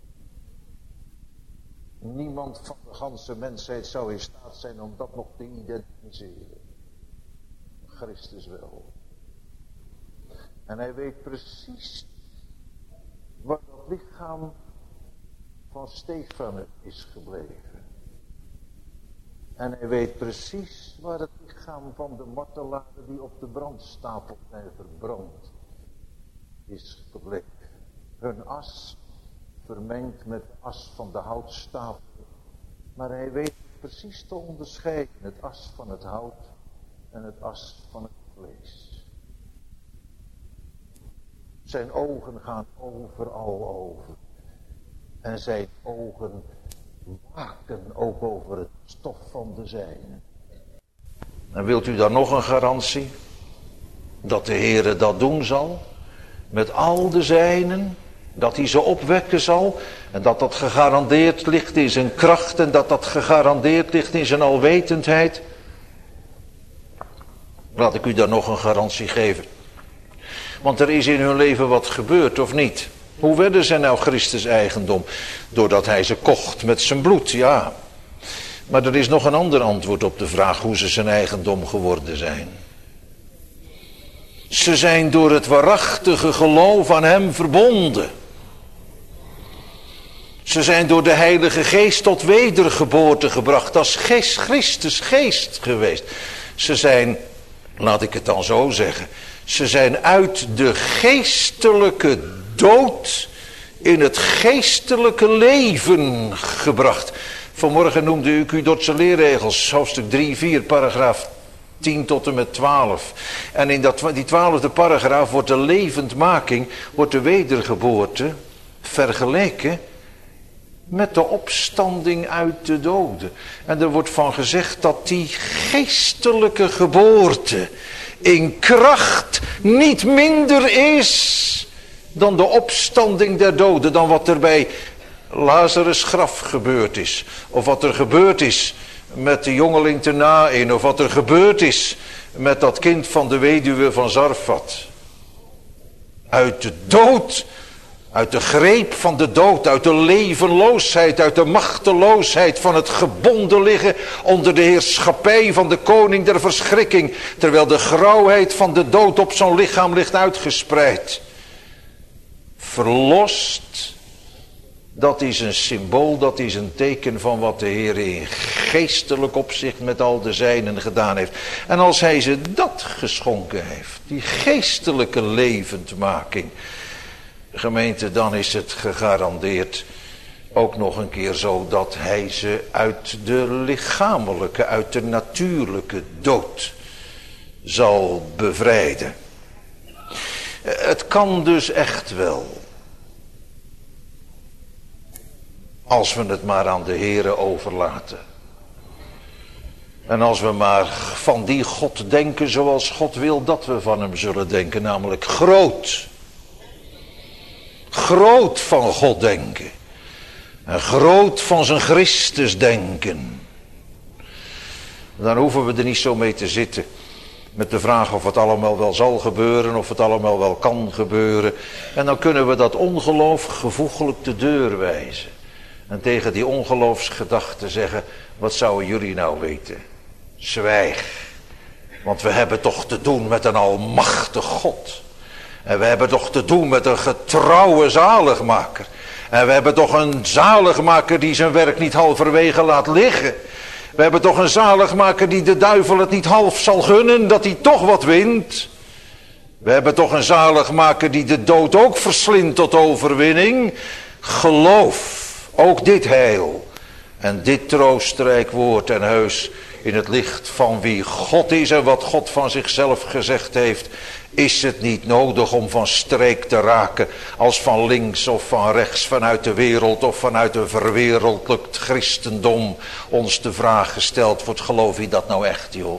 Niemand van de ganse mensheid zou in staat zijn om dat nog te identificeren. Christus wel. En hij weet precies waar dat lichaam van Stefanus is gebleven. En hij weet precies waar het lichaam van de martelaren die op de brandstapel zijn verbrand is gebleven. Hun as vermengd met de as van de houtstapel. Maar hij weet precies te onderscheiden het as van het hout en het as van het vlees. Zijn ogen gaan overal over. En zijn ogen waken ook over het stof van de zijnen. En wilt u dan nog een garantie? Dat de Heere dat doen zal? Met al de zijnen? Dat hij ze opwekken zal? En dat dat gegarandeerd ligt in zijn kracht en dat dat gegarandeerd ligt in zijn alwetendheid? Laat ik u daar nog een garantie geven. Want er is in hun leven wat gebeurd, of niet? Hoe werden zij nou Christus eigendom? Doordat hij ze kocht met zijn bloed, ja. Maar er is nog een ander antwoord op de vraag hoe ze zijn eigendom geworden zijn. Ze zijn door het waarachtige geloof aan hem verbonden. Ze zijn door de Heilige Geest tot wedergeboorte gebracht. Als Christus geest geweest. Ze zijn, laat ik het dan zo zeggen. Ze zijn uit de geestelijke dood in het geestelijke leven gebracht. Vanmorgen noemde ik u Dordtse leerregels, hoofdstuk 3, 4, paragraaf 10 tot en met 12. En in die 12e paragraaf wordt de levendmaking, wordt de wedergeboorte vergeleken met de opstanding uit de doden. En er wordt van gezegd dat die geestelijke geboorte in kracht niet minder is dan de opstanding der doden. Dan wat er bij Lazarus' graf gebeurd is. Of wat er gebeurd is met de jongeling te Naïn. Of wat er gebeurd is met dat kind van de weduwe van Zarfat. Uit de dood, uit de greep van de dood, uit de levenloosheid, uit de machteloosheid van het gebonden liggen onder de heerschappij van de koning der verschrikking. Terwijl de grauwheid van de dood op zo'n lichaam ligt uitgespreid. Verlost, dat is een symbool, dat is een teken van wat de Heer in geestelijk opzicht met al de zijnen gedaan heeft. En als hij ze dat geschonken heeft, die geestelijke levendmaking, gemeente, dan is het gegarandeerd ook nog een keer zo dat hij ze uit de lichamelijke, uit de natuurlijke dood zal bevrijden. Het kan dus echt wel. Als we het maar aan de Heere overlaten. En als we maar van die God denken zoals God wil dat we van hem zullen denken. Namelijk groot. Groot van God denken. En groot van zijn Christus denken. Dan hoeven we er niet zo mee te zitten. Met de vraag of het allemaal wel zal gebeuren. Of het allemaal wel kan gebeuren. En dan kunnen we dat ongeloof gevoeglijk de deur wijzen. En tegen die ongeloofsgedachten zeggen. Wat zouden jullie nou weten? Zwijg. Want we hebben toch te doen met een almachtig God. En we hebben toch te doen met een getrouwe zaligmaker. En we hebben toch een zaligmaker die zijn werk niet halverwege laat liggen. We hebben toch een zaligmaker die de duivel het niet half zal gunnen dat hij toch wat wint. We hebben toch een zaligmaker die de dood ook verslindt tot overwinning. Geloof, ook dit heil en dit troostrijk woord en heus in het licht van wie God is en wat God van zichzelf gezegd heeft, is het niet nodig om van streek te raken als van links of van rechts, vanuit de wereld of vanuit een verwereldlijkt christendom ons de vraag gesteld wordt, geloof je dat nou echt, joh?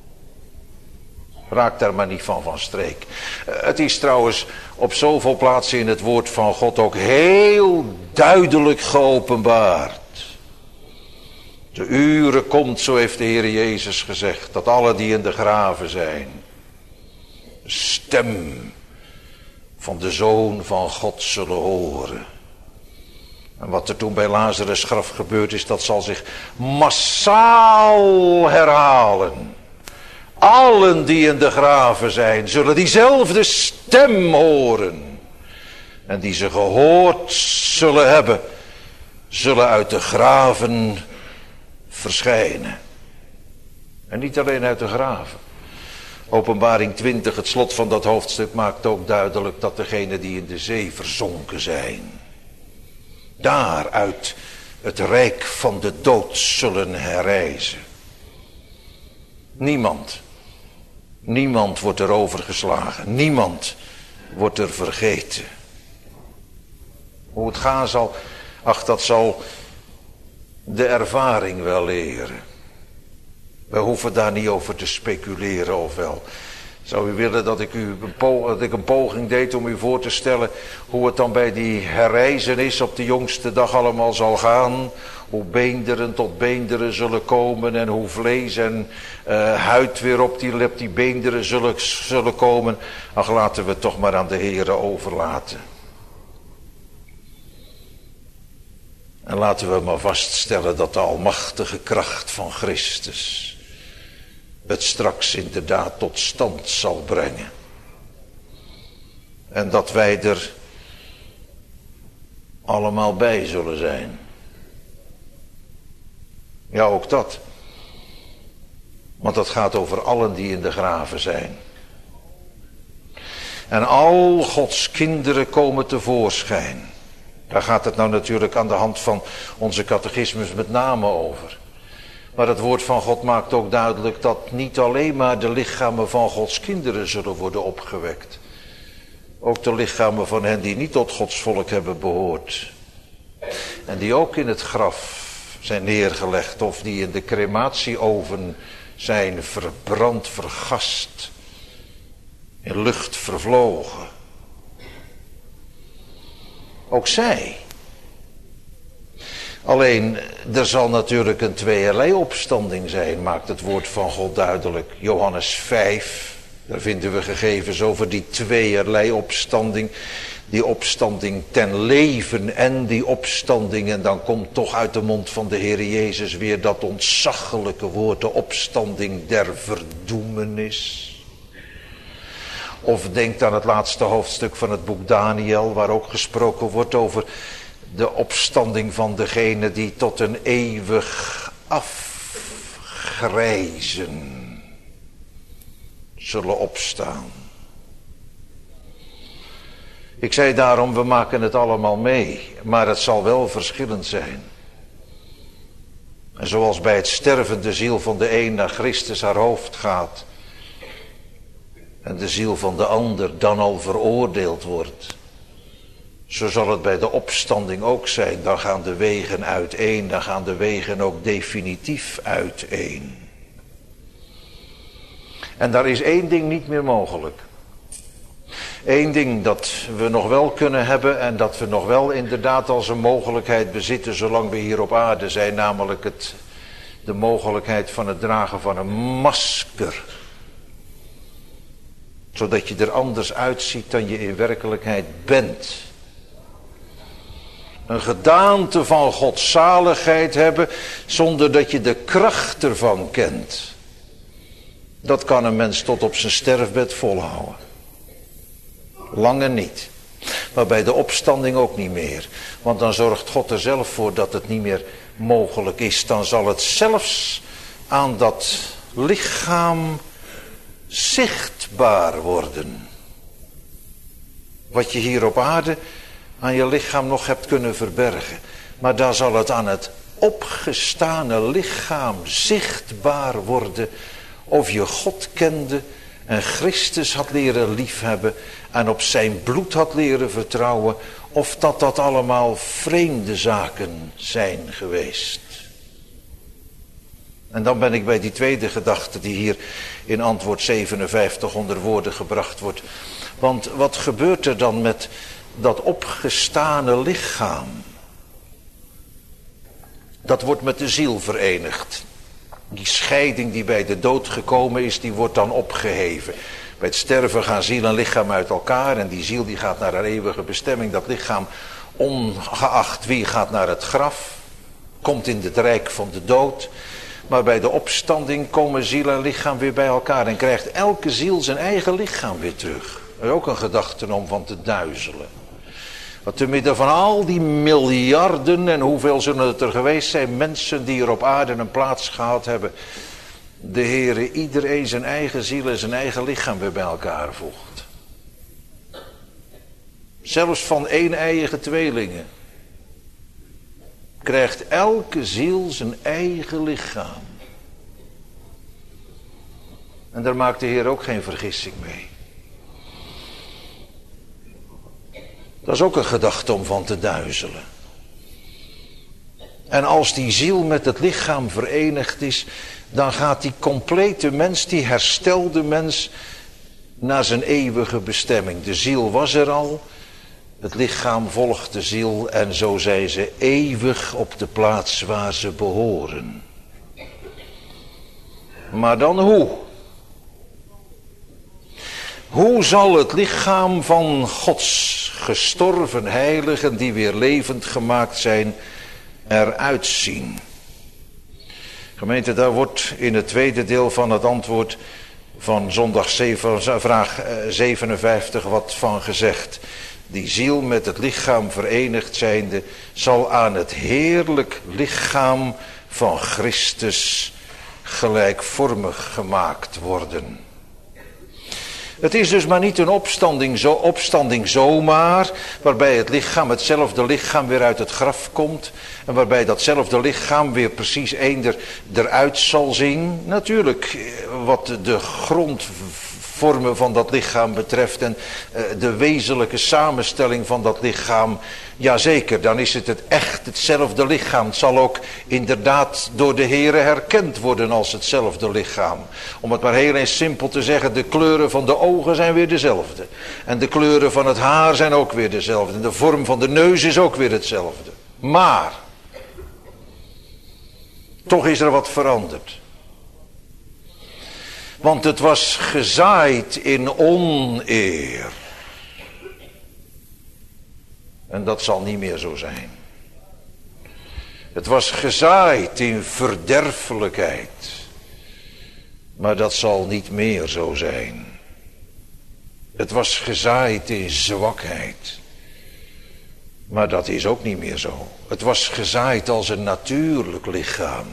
Raak daar maar niet van streek. Het is trouwens op zoveel plaatsen in het woord van God ook heel duidelijk geopenbaard. De uren komt, zo heeft de Heer Jezus gezegd, dat alle die in de graven zijn, de stem van de Zoon van God zullen horen. En wat er toen bij Lazarus' graf gebeurd is, dat zal zich massaal herhalen. Allen die in de graven zijn, zullen diezelfde stem horen. En die ze gehoord zullen hebben, zullen uit de graven verschijnen. En niet alleen uit de graven. Openbaring 20, het slot van dat hoofdstuk, maakt ook duidelijk dat degenen die in de zee verzonken zijn, daar uit het rijk van de dood zullen herrijzen. Niemand wordt er overgeslagen. Niemand wordt er vergeten. Hoe het gaan zal, ach, dat zal de ervaring wel leren. We hoeven daar niet over te speculeren, of wel. Zou u willen dat ik een poging deed om u voor te stellen hoe het dan bij die herrijzenis op de jongste dag allemaal zal gaan? Hoe beenderen tot beenderen zullen komen en hoe vlees en huid weer op die beenderen zullen komen. Ach, laten we het toch maar aan de Heere overlaten. En laten we maar vaststellen dat de almachtige kracht van Christus het straks inderdaad tot stand zal brengen. En dat wij er allemaal bij zullen zijn. Ja, ook dat. Want dat gaat over allen die in de graven zijn. En al Gods kinderen komen tevoorschijn. Daar gaat het nou natuurlijk aan de hand van onze catechismus met name over. Maar het woord van God maakt ook duidelijk dat niet alleen maar de lichamen van Gods kinderen zullen worden opgewekt. Ook de lichamen van hen die niet tot Gods volk hebben behoord. En die ook in het graf zijn neergelegd of die in de crematieoven zijn verbrand, vergast, in lucht vervlogen. Ook zij. Alleen, er zal natuurlijk een tweeërlei opstanding zijn, maakt het woord van God duidelijk. Johannes 5, daar vinden we gegevens over die tweeërlei opstanding. Die opstanding ten leven en die opstanding, en dan komt toch uit de mond van de Heer Jezus weer dat ontzaglijke woord, de opstanding der verdoemenis. Of denk aan het laatste hoofdstuk van het boek Daniel, waar ook gesproken wordt over de opstanding van degene die tot een eeuwig afgrijzen zullen opstaan. Ik zei daarom, we maken het allemaal mee, maar het zal wel verschillend zijn. En zoals bij het sterven de ziel van de een naar Christus haar hoofd gaat en de ziel van de ander dan al veroordeeld wordt, zo zal het bij de opstanding ook zijn. Dan gaan de wegen uiteen, dan gaan de wegen ook definitief uiteen. En daar is één ding niet meer mogelijk. Eén ding dat we nog wel kunnen hebben en dat we nog wel inderdaad als een mogelijkheid bezitten zolang we hier op aarde zijn, namelijk de mogelijkheid van het dragen van een masker. Zodat je er anders uitziet dan je in werkelijkheid bent. Een gedaante van godzaligheid hebben zonder dat je de kracht ervan kent. Dat kan een mens tot op zijn sterfbed volhouden. Lange niet. Maar bij de opstanding ook niet meer. Want dan zorgt God er zelf voor dat het niet meer mogelijk is. Dan zal het zelfs aan dat lichaam zichtbaar worden. Wat je hier op aarde aan je lichaam nog hebt kunnen verbergen. Maar dan zal het aan het opgestane lichaam zichtbaar worden of je God kende en Christus had leren liefhebben en op zijn bloed had leren vertrouwen, of dat allemaal vreemde zaken zijn geweest. En dan ben ik bij die tweede gedachte die hier in antwoord 57 onder woorden gebracht wordt. Want wat gebeurt er dan met dat opgestane lichaam? Dat wordt met de ziel verenigd. Die scheiding die bij de dood gekomen is, die wordt dan opgeheven. Bij het sterven gaan ziel en lichaam uit elkaar en die ziel die gaat naar haar eeuwige bestemming. Dat lichaam, ongeacht wie, gaat naar het graf, komt in het rijk van de dood. Maar bij de opstanding komen ziel en lichaam weer bij elkaar en krijgt elke ziel zijn eigen lichaam weer terug. Er is ook een gedachte om van te duizelen. Want te midden van al die miljarden, en hoeveel zullen het er geweest zijn, mensen die er op aarde een plaats gehad hebben, de Heere iedereen zijn eigen ziel en zijn eigen lichaam weer bij elkaar voegt. Zelfs van één-eiige tweelingen krijgt elke ziel zijn eigen lichaam. En daar maakt de Heer ook geen vergissing mee. Dat is ook een gedachte om van te duizelen. En als die ziel met het lichaam verenigd is, dan gaat die complete mens, die herstelde mens, naar zijn eeuwige bestemming. De ziel was er al, het lichaam volgt de ziel en zo zijn ze eeuwig op de plaats waar ze behoren. Maar dan hoe? Hoe zal het lichaam van Gods gestorven heiligen die weer levend gemaakt zijn eruit zien? Gemeente, daar wordt in het tweede deel van het antwoord van vraag 57 wat van gezegd. Die ziel met het lichaam verenigd zijnde zal aan het heerlijk lichaam van Christus gelijkvormig gemaakt worden. Het is dus maar niet een opstanding zomaar, waarbij het lichaam, hetzelfde lichaam weer uit het graf komt. En waarbij datzelfde lichaam weer precies eruit zal zien. Natuurlijk, wat de grondvormen van dat lichaam betreft en de wezenlijke samenstelling van dat lichaam. Jazeker, dan is het echt hetzelfde lichaam. Het zal ook inderdaad door de Heere herkend worden als hetzelfde lichaam. Om het maar heel eens simpel te zeggen, de kleuren van de ogen zijn weer dezelfde. En de kleuren van het haar zijn ook weer dezelfde. En de vorm van de neus is ook weer hetzelfde. Maar, toch is er wat veranderd. Want het was gezaaid in oneer. En dat zal niet meer zo zijn. Het was gezaaid in verderfelijkheid. Maar dat zal niet meer zo zijn. Het was gezaaid in zwakheid. Maar dat is ook niet meer zo. Het was gezaaid als een natuurlijk lichaam.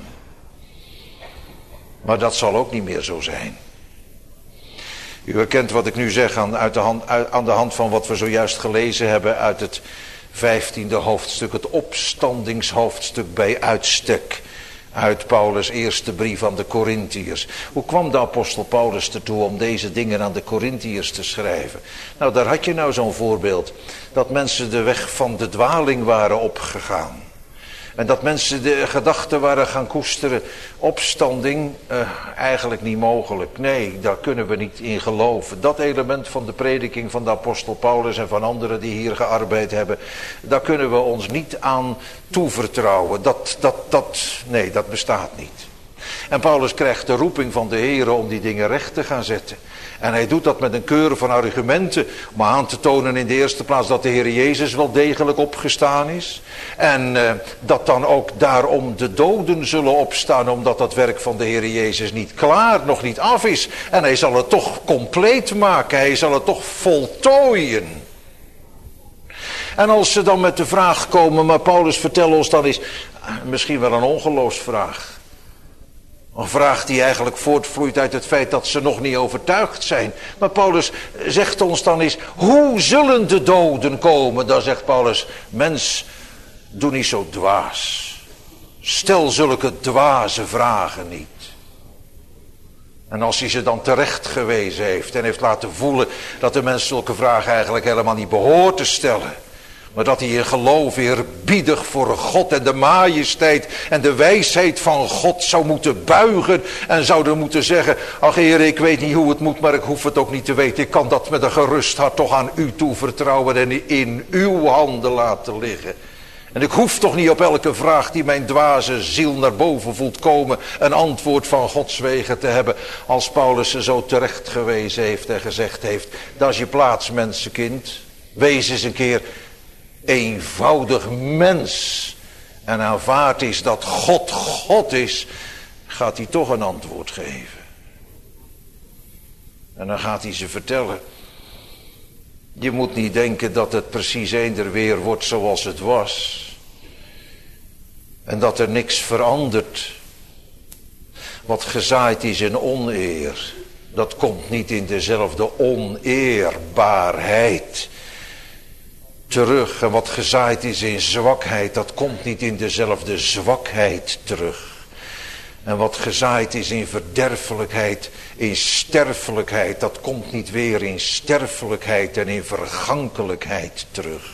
Maar dat zal ook niet meer zo zijn. U herkent wat ik nu zeg aan de hand van wat we zojuist gelezen hebben uit het 15e hoofdstuk, het opstandingshoofdstuk bij uitstek. Uit Paulus' eerste brief aan de Korintiërs. Hoe kwam de apostel Paulus ertoe om deze dingen aan de Korintiërs te schrijven? Nou, daar had je nou zo'n voorbeeld. Dat mensen de weg van de dwaling waren opgegaan. En dat mensen de gedachten waren gaan koesteren. Opstanding, eigenlijk niet mogelijk. Nee, daar kunnen we niet in geloven. Dat element van de prediking van de apostel Paulus en van anderen die hier gearbeid hebben. Daar kunnen we ons niet aan toevertrouwen. Nee, dat bestaat niet. En Paulus krijgt de roeping van de Heer om die dingen recht te gaan zetten. En hij doet dat met een keur van argumenten. Om aan te tonen in de eerste plaats dat de Heer Jezus wel degelijk opgestaan is. En dat dan ook daarom de doden zullen opstaan. Omdat dat werk van de Heer Jezus niet klaar, nog niet af is. En hij zal het toch compleet maken. Hij zal het toch voltooien. En als ze dan met de vraag komen, maar Paulus vertel ons dan eens, misschien wel een ongeloofsvraag. Een vraag die eigenlijk voortvloeit uit het feit dat ze nog niet overtuigd zijn. Maar Paulus zegt ons dan eens, hoe zullen de doden komen? Dan zegt Paulus, mens, doe niet zo dwaas. Stel zulke dwaze vragen niet. En als hij ze dan terecht gewezen heeft en heeft laten voelen dat de mens zulke vragen eigenlijk helemaal niet behoort te stellen. Maar dat hij in geloof eerbiedig voor God en de majesteit en de wijsheid van God zou moeten buigen. En zou er moeten zeggen, ach Heer, ik weet niet hoe het moet, maar ik hoef het ook niet te weten. Ik kan dat met een gerust hart toch aan u toevertrouwen en in uw handen laten liggen. En ik hoef toch niet op elke vraag die mijn dwaze ziel naar boven voelt komen een antwoord van Gods wegen te hebben. Als Paulus ze zo terecht gewezen heeft en gezegd heeft, dat is je plaats mensenkind. Wees eens een keer eenvoudig mens en aanvaard is dat God God is, gaat hij toch een antwoord geven. En dan gaat hij ze vertellen. Je moet niet denken dat het precies eender weer wordt zoals het was. En dat er niks verandert. Wat gezaaid is in oneer, dat komt niet in dezelfde oneerbaarheid terug. En wat gezaaid is in zwakheid, dat komt niet in dezelfde zwakheid terug. En wat gezaaid is in verderfelijkheid, in sterfelijkheid, dat komt niet weer in sterfelijkheid en in vergankelijkheid terug.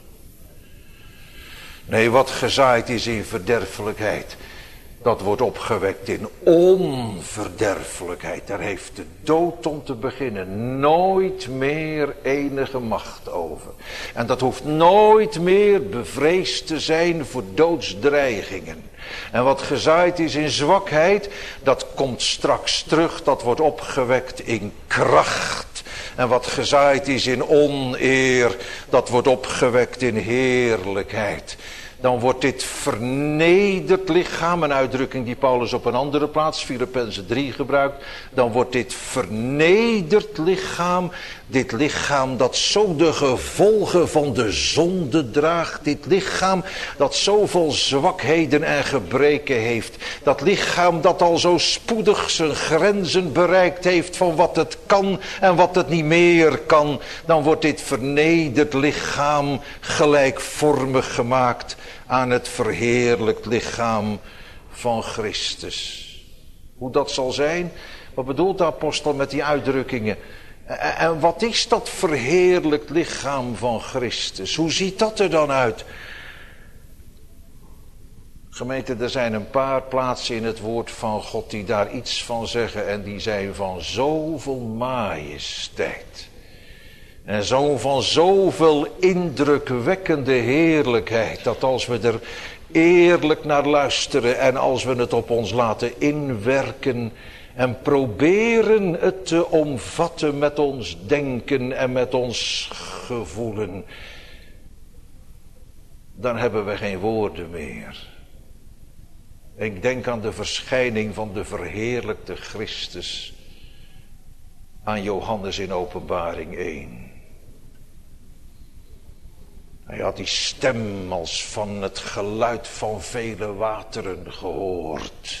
Nee, wat gezaaid is in verderfelijkheid, dat wordt opgewekt in onverderfelijkheid. Daar heeft de dood om te beginnen nooit meer enige macht over. En dat hoeft nooit meer bevreesd te zijn voor doodsdreigingen. En wat gezaaid is in zwakheid, dat komt straks terug, dat wordt opgewekt in kracht. En wat gezaaid is in oneer, dat wordt opgewekt in heerlijkheid. dan wordt dit vernederd lichaam, een uitdrukking die Paulus op een andere plaats, Filippenzen 3 gebruikt, dan wordt dit vernederd lichaam, dit lichaam dat zo de gevolgen van de zonde draagt, dit lichaam dat zoveel zwakheden en gebreken heeft, dat lichaam dat al zo spoedig zijn grenzen bereikt heeft van wat het kan en wat het niet meer kan, dan wordt dit vernederd lichaam gelijkvormig gemaakt aan het verheerlijkt lichaam van Christus. Hoe dat zal zijn, wat bedoelt de apostel met die uitdrukkingen? En wat is dat verheerlijkt lichaam van Christus? Hoe ziet dat er dan uit? Gemeente, er zijn een paar plaatsen in het woord van God die daar iets van zeggen en die zijn van zoveel majesteit. En van zoveel indrukwekkende heerlijkheid, dat als we er eerlijk naar luisteren en als we het op ons laten inwerken en proberen het te omvatten met ons denken en met ons gevoelen, dan hebben we geen woorden meer. Ik denk aan de verschijning van de verheerlijkte Christus aan Johannes in Openbaring 1. Hij had die stem als van het geluid van vele wateren gehoord.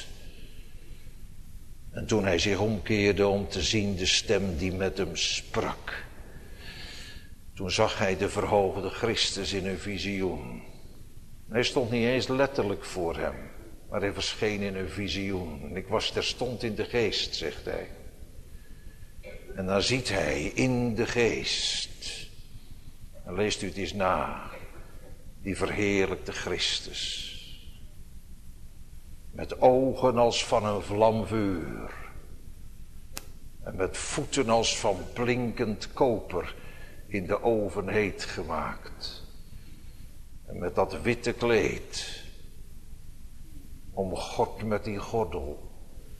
En toen hij zich omkeerde om te zien de stem die met hem sprak, toen zag hij de verhoogde Christus in een visioen. Hij stond niet eens letterlijk voor hem, maar hij verscheen in een visioen. En ik was terstond in de geest, zegt hij. En dan ziet hij in de geest, en leest u het eens na, die verheerlijkte Christus. Met ogen als van een vlam vuur. En met voeten als van blinkend koper in de oven heet gemaakt. En met dat witte kleed, omgord met die gordel.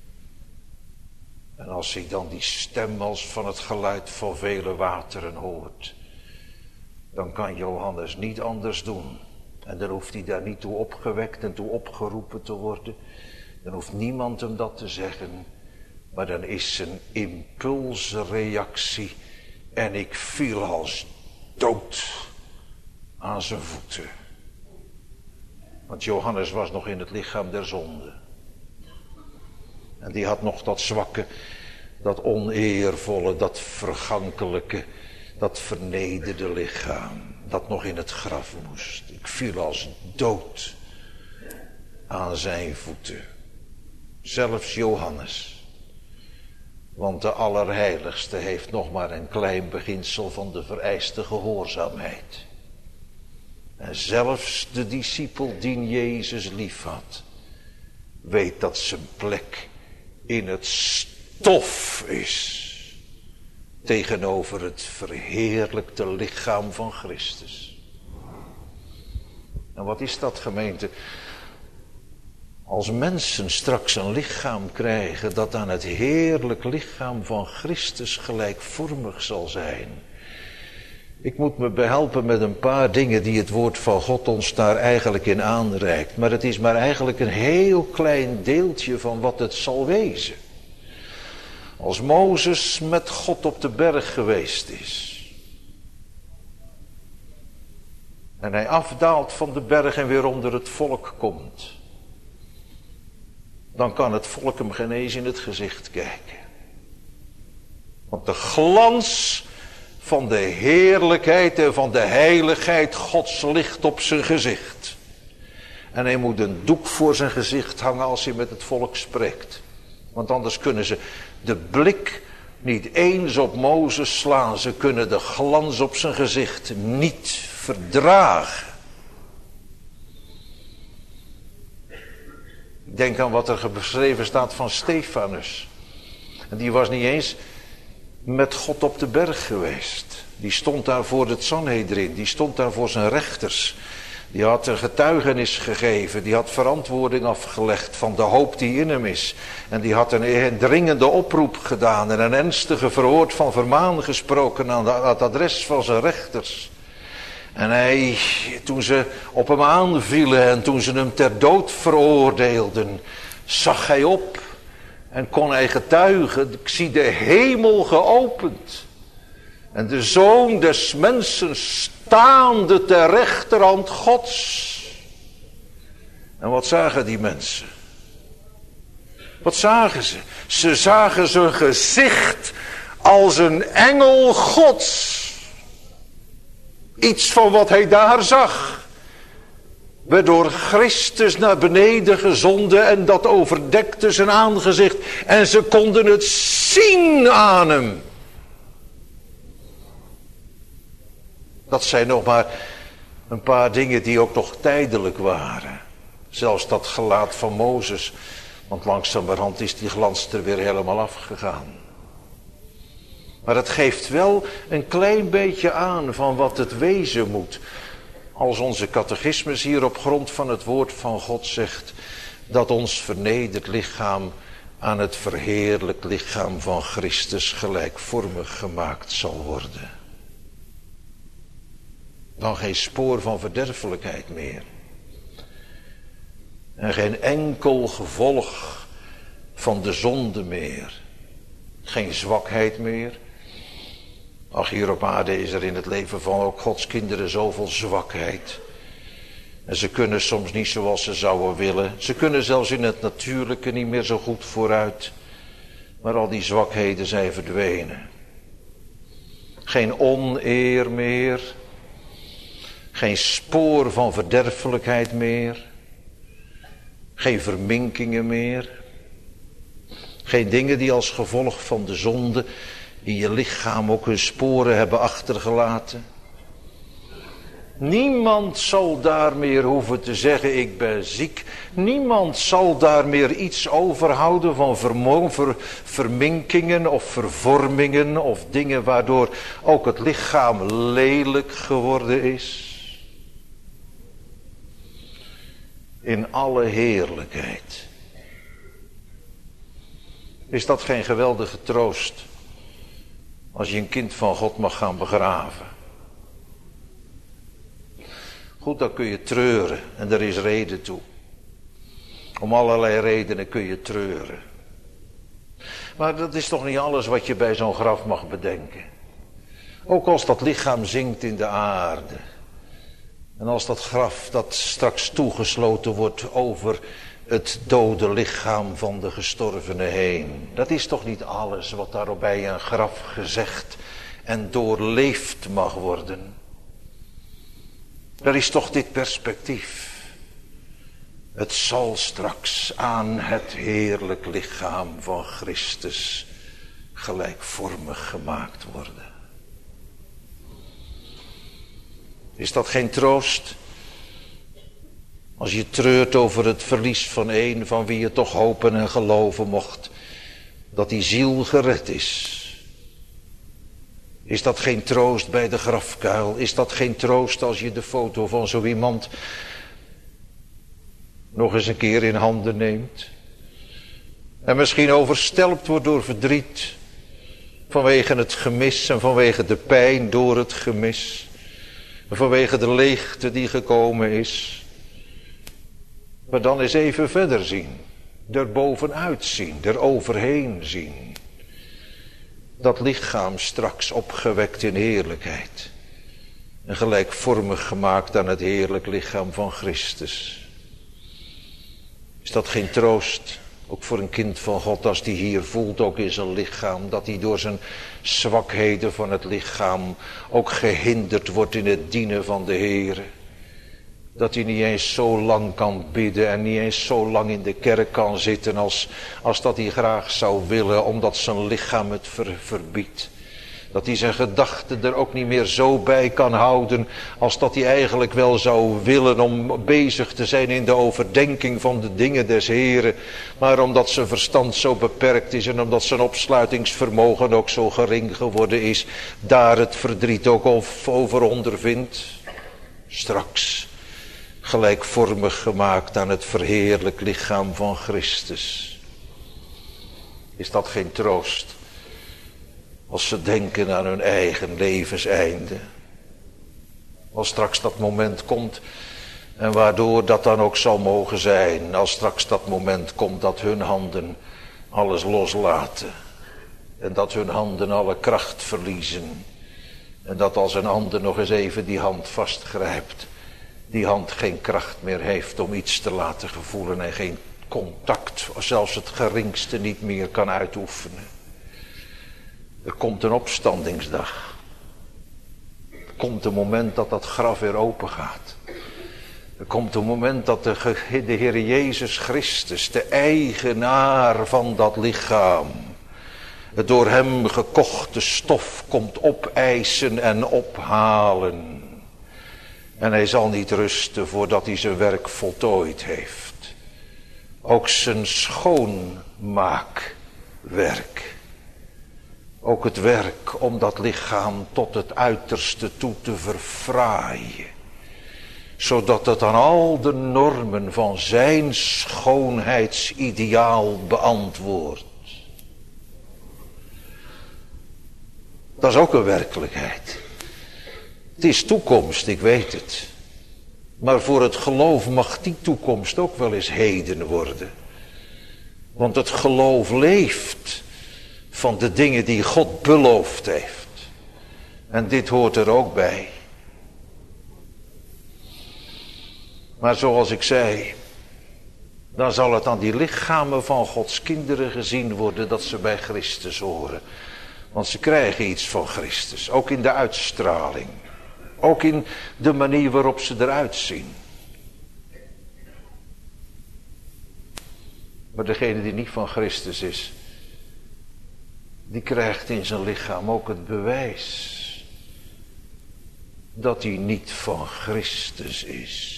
En als hij dan die stem als van het geluid van vele wateren hoort, dan kan Johannes niet anders doen. En dan hoeft hij daar niet toe opgewekt en toe opgeroepen te worden. Dan hoeft niemand hem dat te zeggen. Maar dan is zijn impulsreactie. En ik viel als dood aan zijn voeten. Want Johannes was nog in het lichaam der zonde. En die had nog dat zwakke, dat oneervolle, dat vergankelijke, dat vernederde lichaam, dat nog in het graf moest. Ik viel als dood aan zijn voeten. Zelfs Johannes. Want de Allerheiligste heeft nog maar een klein beginsel van de vereiste gehoorzaamheid. En zelfs de discipel die Jezus lief had, weet dat zijn plek in het stof is. Tegenover het verheerlijkte lichaam van Christus. En wat is dat, gemeente? Als mensen straks een lichaam krijgen dat aan het heerlijk lichaam van Christus gelijkvormig zal zijn. Ik moet me behelpen met een paar dingen die het woord van God ons daar eigenlijk in aanreikt. Maar het is maar eigenlijk een heel klein deeltje van wat het zal wezen. Als Mozes met God op de berg geweest is. En hij afdaalt van de berg en weer onder het volk komt. Dan kan het volk hem geen eens in het gezicht kijken. Want de glans van de heerlijkheid en van de heiligheid Gods ligt op zijn gezicht. En hij moet een doek voor zijn gezicht hangen als hij met het volk spreekt. Want anders kunnen ze de blik niet eens op Mozes slaan. Ze kunnen de glans op zijn gezicht niet verdragen. Denk aan wat er beschreven staat van Stefanus. En die was niet eens met God op de berg geweest. Die stond daar voor het Sanhedrin. Die stond daar voor zijn rechters. Die had een getuigenis gegeven. Die had verantwoording afgelegd van de hoop die in hem is. En die had een dringende oproep gedaan. En een ernstige verwoord van vermaan gesproken aan het adres van zijn rechters. En toen ze op hem aanvielen en toen ze hem ter dood veroordeelden, zag hij op en kon hij getuigen: ik zie de hemel geopend en de Zoon des Mensen staande ter rechterhand Gods. En wat zagen die mensen? Wat zagen ze? Ze zagen zijn gezicht als een engel Gods. Iets van wat hij daar zag werd door Christus naar beneden gezonden en dat overdekte zijn aangezicht. En ze konden het zien aan hem. Dat zijn nog maar een paar dingen die ook nog tijdelijk waren. Zelfs dat gelaat van Mozes. Want langzamerhand is die glans er weer helemaal afgegaan. Maar het geeft wel een klein beetje aan van wat het wezen moet. Als onze catechismus hier op grond van het woord van God zegt dat ons vernederd lichaam aan het verheerlijk lichaam van Christus gelijkvormig gemaakt zal worden. Dan geen spoor van verderfelijkheid meer. En geen enkel gevolg van de zonde meer. Geen zwakheid meer. Ach, hier op aarde is er in het leven van ook Gods kinderen zoveel zwakheid. En ze kunnen soms niet zoals ze zouden willen. Ze kunnen zelfs in het natuurlijke niet meer zo goed vooruit. Maar al die zwakheden zijn verdwenen. Geen oneer meer. Geen spoor van verderfelijkheid meer. Geen verminkingen meer. Geen dingen die als gevolg van de zonde in je lichaam ook hun sporen hebben achtergelaten. Niemand zal daar meer hoeven te zeggen: ik ben ziek. Niemand zal daar meer iets overhouden van verminkingen of vervormingen of dingen waardoor ook het lichaam lelijk geworden is. In alle heerlijkheid. Is dat geen geweldige troost? Als je een kind van God mag gaan begraven. Goed, dan kun je treuren. En er is reden toe. Om allerlei redenen kun je treuren. Maar dat is toch niet alles wat je bij zo'n graf mag bedenken. Ook als dat lichaam zinkt in de aarde. En als dat graf dat straks toegesloten wordt over het dode lichaam van de gestorvene heen. Dat is toch niet alles wat daar bij een graf gezegd en doorleefd mag worden. Er is toch dit perspectief. Het zal straks aan het heerlijk lichaam van Christus gelijkvormig gemaakt worden. Is dat geen troost? Als je treurt over het verlies van een van wie je toch hopen en geloven mocht dat die ziel gered is. Is dat geen troost bij de grafkuil? Is dat geen troost als je de foto van zo iemand nog eens een keer in handen neemt? En misschien overstelpt wordt door verdriet vanwege het gemis en vanwege de pijn door het gemis. En vanwege de leegte die gekomen is. Maar dan eens even verder zien. Er bovenuit zien. Er overheen zien. Dat lichaam straks opgewekt in heerlijkheid. En gelijkvormig gemaakt aan het heerlijk lichaam van Christus. Is dat geen troost? Ook voor een kind van God als die hier voelt ook in zijn lichaam. Dat hij door zijn zwakheden van het lichaam ook gehinderd wordt in het dienen van de Heere. Dat hij niet eens zo lang kan bidden en niet eens zo lang in de kerk kan zitten als dat hij graag zou willen, omdat zijn lichaam het verbiedt. Dat hij zijn gedachten er ook niet meer zo bij kan houden als dat hij eigenlijk wel zou willen om bezig te zijn in de overdenking van de dingen des Heren. Maar omdat zijn verstand zo beperkt is en omdat zijn opsluitingsvermogen ook zo gering geworden is, daar het verdriet ook over ondervindt. Straks gelijkvormig gemaakt aan het verheerlijk lichaam van Christus. Is dat geen troost? Als ze denken aan hun eigen levenseinde. Als straks dat moment komt, en waardoor dat dan ook zal mogen zijn, als straks dat moment komt dat hun handen alles loslaten. En dat hun handen alle kracht verliezen. En dat als een ander nog eens even die hand vastgrijpt, die hand geen kracht meer heeft om iets te laten gevoelen en geen contact, zelfs het geringste niet meer kan uitoefenen. Er komt een opstandingsdag. Er komt een moment dat dat graf weer open gaat. Er komt een moment dat de Heer Jezus Christus, de eigenaar van dat lichaam, het door hem gekochte stof komt opeisen en ophalen. En hij zal niet rusten voordat hij zijn werk voltooid heeft. Ook zijn schoonmaakwerk. Ook het werk om dat lichaam tot het uiterste toe te verfraaien. Zodat het aan al de normen van zijn schoonheidsideaal beantwoordt. Dat is ook een werkelijkheid. Het is toekomst, ik weet het. Maar voor het geloof mag die toekomst ook wel eens heden worden. Want het geloof leeft van de dingen die God beloofd heeft. En dit hoort er ook bij. Maar zoals ik zei, dan zal het aan die lichamen van Gods kinderen gezien worden dat ze bij Christus horen. Want ze krijgen iets van Christus, ook in de uitstraling. Ook in de manier waarop ze eruit zien. Maar degene die niet van Christus is, die krijgt in zijn lichaam ook het bewijs dat hij niet van Christus is.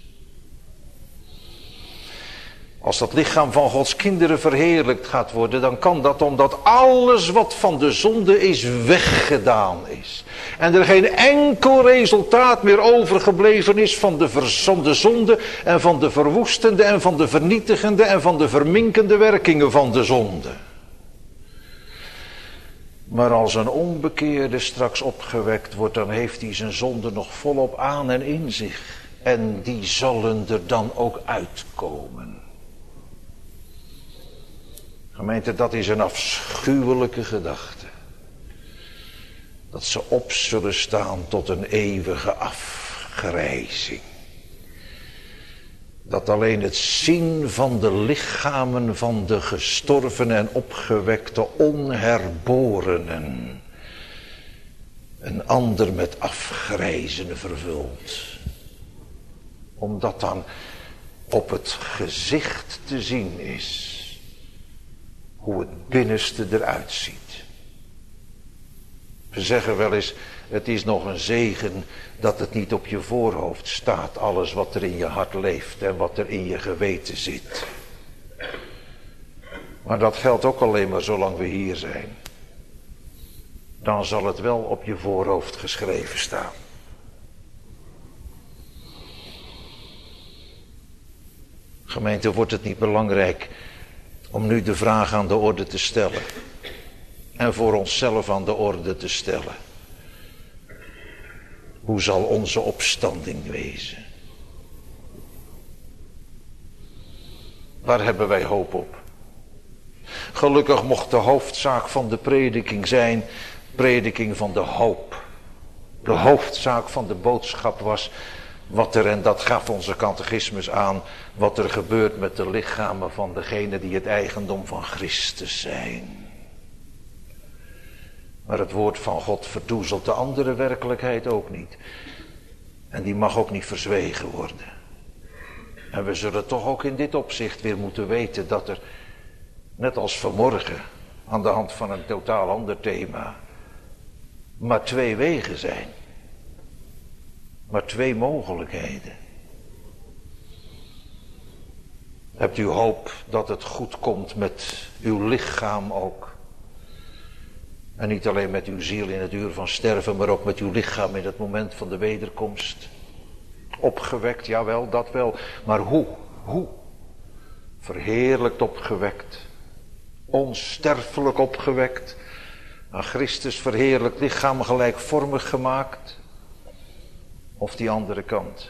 Als dat lichaam van Gods kinderen verheerlijkt gaat worden, dan kan dat omdat alles wat van de zonde is weggedaan is. En er geen enkel resultaat meer overgebleven is van de zonde en van de verwoestende en van de vernietigende en van de verminkende werkingen van de zonde. Maar als een onbekeerde straks opgewekt wordt, dan heeft hij zijn zonde nog volop aan en in zich. En die zullen er dan ook uitkomen. Gemeente, dat is een afschuwelijke gedachte. Dat ze op zullen staan tot een eeuwige afgrijzing. Dat alleen het zien van de lichamen van de gestorven en opgewekte onherborenen een ander met afgrijzen vervult. Omdat dan op het gezicht te zien is hoe het binnenste eruit ziet. We zeggen wel eens, het is nog een zegen dat het niet op je voorhoofd staat. Alles wat er in je hart leeft en wat er in je geweten zit. Maar dat geldt ook alleen maar zolang we hier zijn. Dan zal het wel op je voorhoofd geschreven staan. Gemeente, wordt het niet belangrijk om nu de vraag aan de orde te stellen. En voor onszelf aan de orde te stellen. Hoe zal onze opstanding wezen? Waar hebben wij hoop op? Gelukkig mocht de hoofdzaak van de prediking zijn, prediking van de hoop. De hoofdzaak van de boodschap was wat er, en dat gaf onze catechismus aan, wat er gebeurt met de lichamen van degenen die het eigendom van Christus zijn. Maar het woord van God verdoezelt de andere werkelijkheid ook niet. En die mag ook niet verzwegen worden. En we zullen toch ook in dit opzicht weer moeten weten dat er, net als vanmorgen, aan de hand van een totaal ander thema, maar twee wegen zijn. Maar twee mogelijkheden. Hebt u hoop dat het goed komt met uw lichaam ook? En niet alleen met uw ziel in het uur van sterven, maar ook met uw lichaam in het moment van de wederkomst. Opgewekt, jawel, dat wel. Maar hoe? Hoe? Verheerlijkt opgewekt. Onsterfelijk opgewekt. Aan Christus verheerlijkt lichaam gelijkvormig gemaakt. Of die andere kant?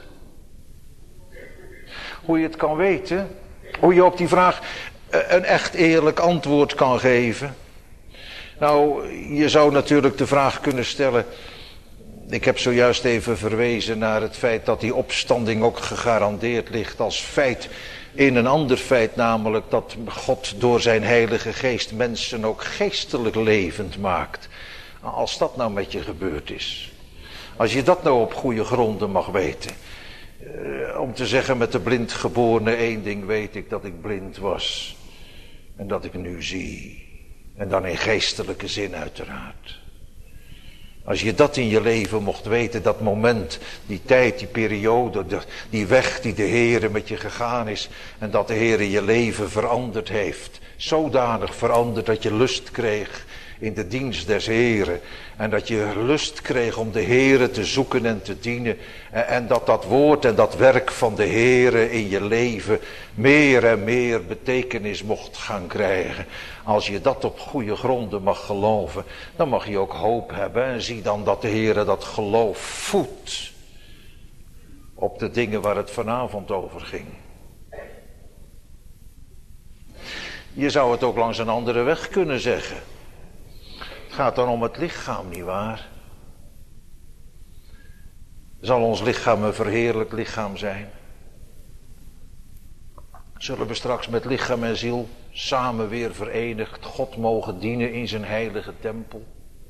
Hoe je het kan weten, hoe je op die vraag een echt eerlijk antwoord kan geven. Nou, je zou natuurlijk de vraag kunnen stellen. Ik heb zojuist even verwezen naar het feit dat die opstanding ook gegarandeerd ligt als feit in een ander feit, namelijk dat God door zijn Heilige Geest mensen ook geestelijk levend maakt. Als dat nou met je gebeurd is, als je dat nou op goede gronden mag weten, om te zeggen met de blindgeborene, één ding weet ik, dat ik blind was en dat ik nu zie. En dan in geestelijke zin uiteraard. Als je dat in je leven mocht weten, dat moment, die tijd, die periode, die weg die de Heere met je gegaan is. En dat de Heere je leven veranderd heeft. Zodanig veranderd dat je lust kreeg in de dienst des Heeren. En dat je lust kreeg om de Heere te zoeken en te dienen. En dat dat woord en dat werk van de Heere in je leven meer en meer betekenis mocht gaan krijgen. Als je dat op goede gronden mag geloven, dan mag je ook hoop hebben. En zie dan dat de Heere dat geloof voedt op de dingen waar het vanavond over ging. Je zou het ook langs een andere weg kunnen zeggen. Het gaat dan om het lichaam, nietwaar? Zal ons lichaam een verheerlijk lichaam zijn? Zullen we straks met lichaam en ziel samen weer verenigd God mogen dienen in zijn heilige tempel?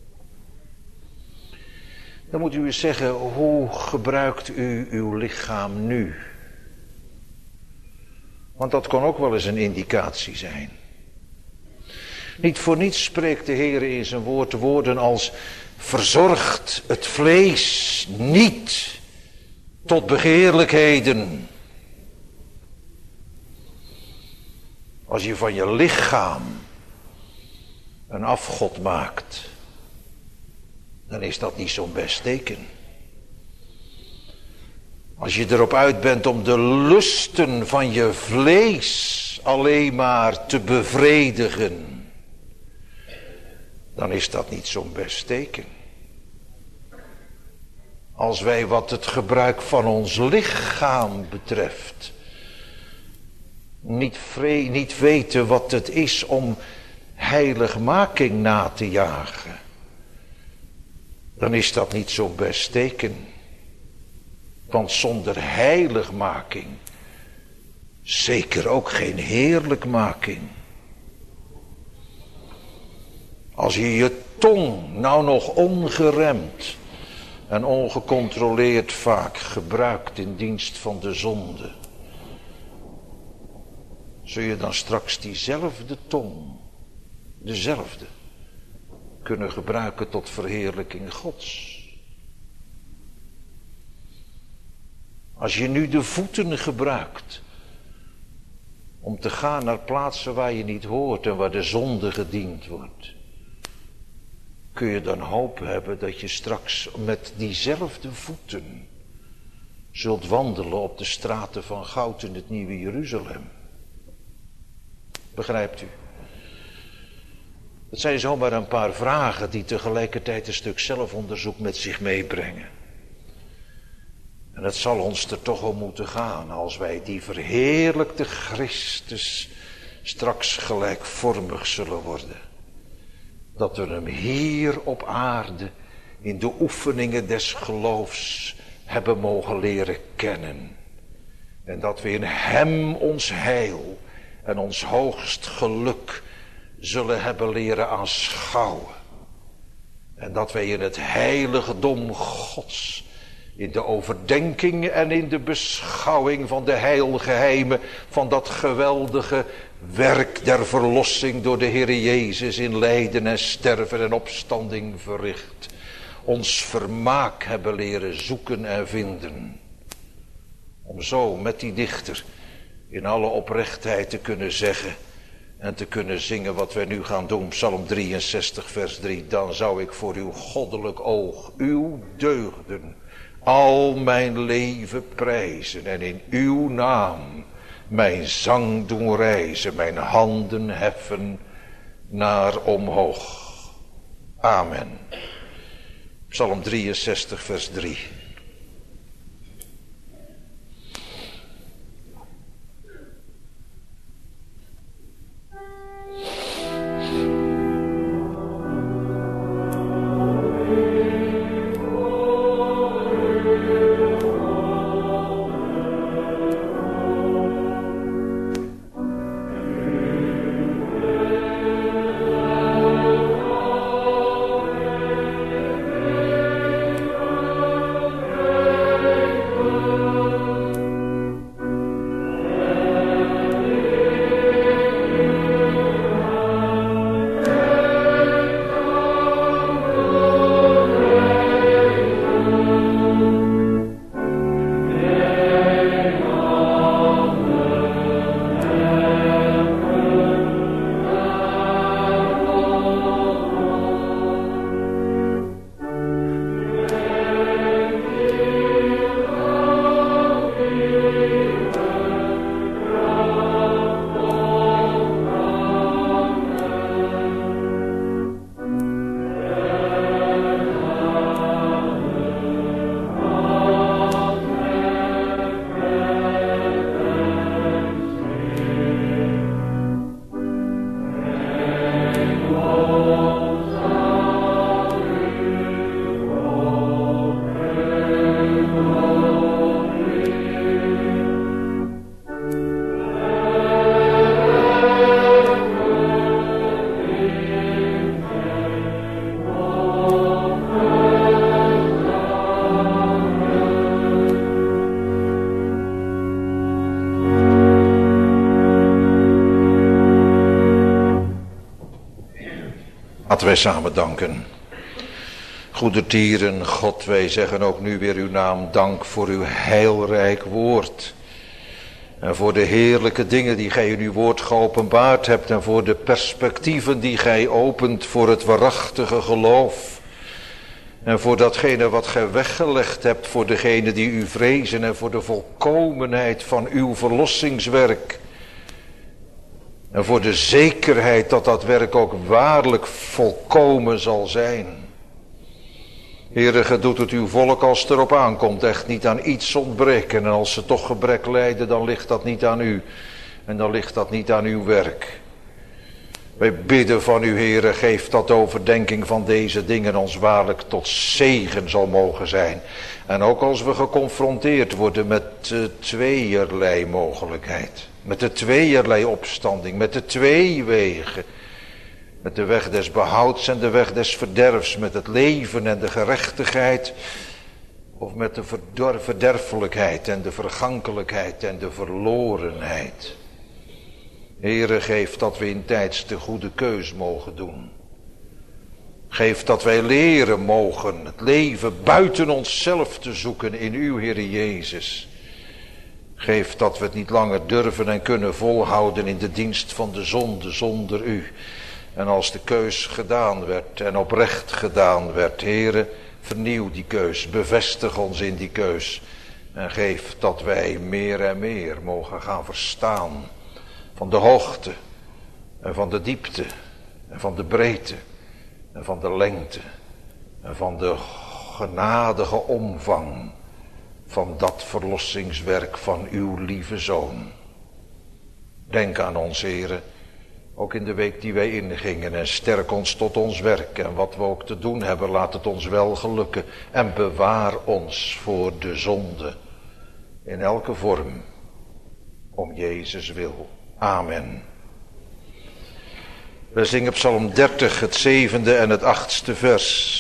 Dan moet u eens zeggen, hoe gebruikt u uw lichaam nu? Want dat kan ook wel eens een indicatie zijn. Niet voor niets spreekt de Heer in zijn woord woorden als: verzorgt het vlees niet tot begeerlijkheden. Als je van je lichaam een afgod maakt, dan is dat niet zo'n best teken. Als je erop uit bent om de lusten van je vlees alleen maar te bevredigen, dan is dat niet zo'n best teken. Als wij wat het gebruik van ons lichaam betreft niet weten wat het is om heiligmaking na te jagen, dan is dat niet zo'n best teken. Want zonder heiligmaking zeker ook geen heerlijkmaking. Als je je tong nou nog ongeremd en ongecontroleerd vaak gebruikt in dienst van de zonde, zul je dan straks diezelfde tong, dezelfde, kunnen gebruiken tot verheerlijking Gods. Als je nu de voeten gebruikt om te gaan naar plaatsen waar je niet hoort en waar de zonde gediend wordt, kun je dan hoop hebben dat je straks met diezelfde voeten zult wandelen op de straten van goud in het nieuwe Jeruzalem. Begrijpt u? Het zijn zomaar een paar vragen die tegelijkertijd een stuk zelfonderzoek met zich meebrengen. En het zal ons er toch om moeten gaan als wij die verheerlijkte Christus straks gelijkvormig zullen worden. Dat we hem hier op aarde in de oefeningen des geloofs hebben mogen leren kennen. En dat we in hem ons heil en ons hoogst geluk zullen hebben leren aanschouwen. En dat wij in het heiligdom Gods, in de overdenking en in de beschouwing van de heilgeheimen van dat geweldige werk der verlossing door de Heer Jezus in lijden en sterven en opstanding verricht, ons vermaak hebben leren zoeken en vinden. Om zo met die dichter in alle oprechtheid te kunnen zeggen en te kunnen zingen wat wij nu gaan doen. Psalm 63 vers 3. Dan zou ik voor uw goddelijk oog, uw deugden, al mijn leven prijzen en in uw naam mijn zang doen rijzen, mijn handen heffen naar omhoog. Amen. Psalm 63 vers 3. Laten wij samen danken. Goedertieren, God, wij zeggen ook nu weer uw naam dank voor uw heilrijk woord. En voor de heerlijke dingen die gij in uw woord geopenbaard hebt. En voor de perspectieven die gij opent voor het waarachtige geloof. En voor datgene wat gij weggelegd hebt voor degenen die u vrezen. En voor de volkomenheid van uw verlossingswerk. En voor de zekerheid dat dat werk ook waarlijk volkomen zal zijn. Heere, gij doet het uw volk als het erop aankomt, echt niet aan iets ontbreken. En als ze toch gebrek lijden, dan ligt dat niet aan u. En dan ligt dat niet aan uw werk. Wij bidden van u, Heere, geef dat overdenking van deze dingen ons waarlijk tot zegen zal mogen zijn. En ook als we geconfronteerd worden met tweeërlei mogelijkheid. Met de tweeërlei opstanding, met de twee wegen. Met de weg des behouds en de weg des verderfs. Met het leven en de gerechtigheid. Of met de verderfelijkheid en de vergankelijkheid en de verlorenheid. Heere, geef dat we in tijds de goede keus mogen doen. Geef dat wij leren mogen het leven buiten onszelf te zoeken in uw Heere Jezus. Geef dat we het niet langer durven en kunnen volhouden in de dienst van de zonde zonder u. En als de keus gedaan werd en oprecht gedaan werd, Heere, vernieuw die keus, bevestig ons in die keus. En geef dat wij meer en meer mogen gaan verstaan van de hoogte en van de diepte en van de breedte en van de lengte en van de genadige omvang van dat verlossingswerk van uw lieve Zoon. Denk aan ons, Heere, ook in de week die wij ingingen, en sterk ons tot ons werk. En wat we ook te doen hebben, laat het ons wel gelukken. En bewaar ons voor de zonde in elke vorm, om Jezus wil. Amen. We zingen Psalm 30, het 7e en het 8e vers.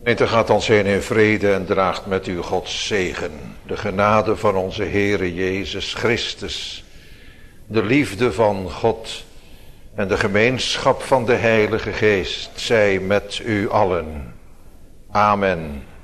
Gemeente gaat ons heen in vrede en draagt met u Gods zegen. De genade van onze Heere Jezus Christus, de liefde van God en de gemeenschap van de Heilige Geest zij met u allen. Amen.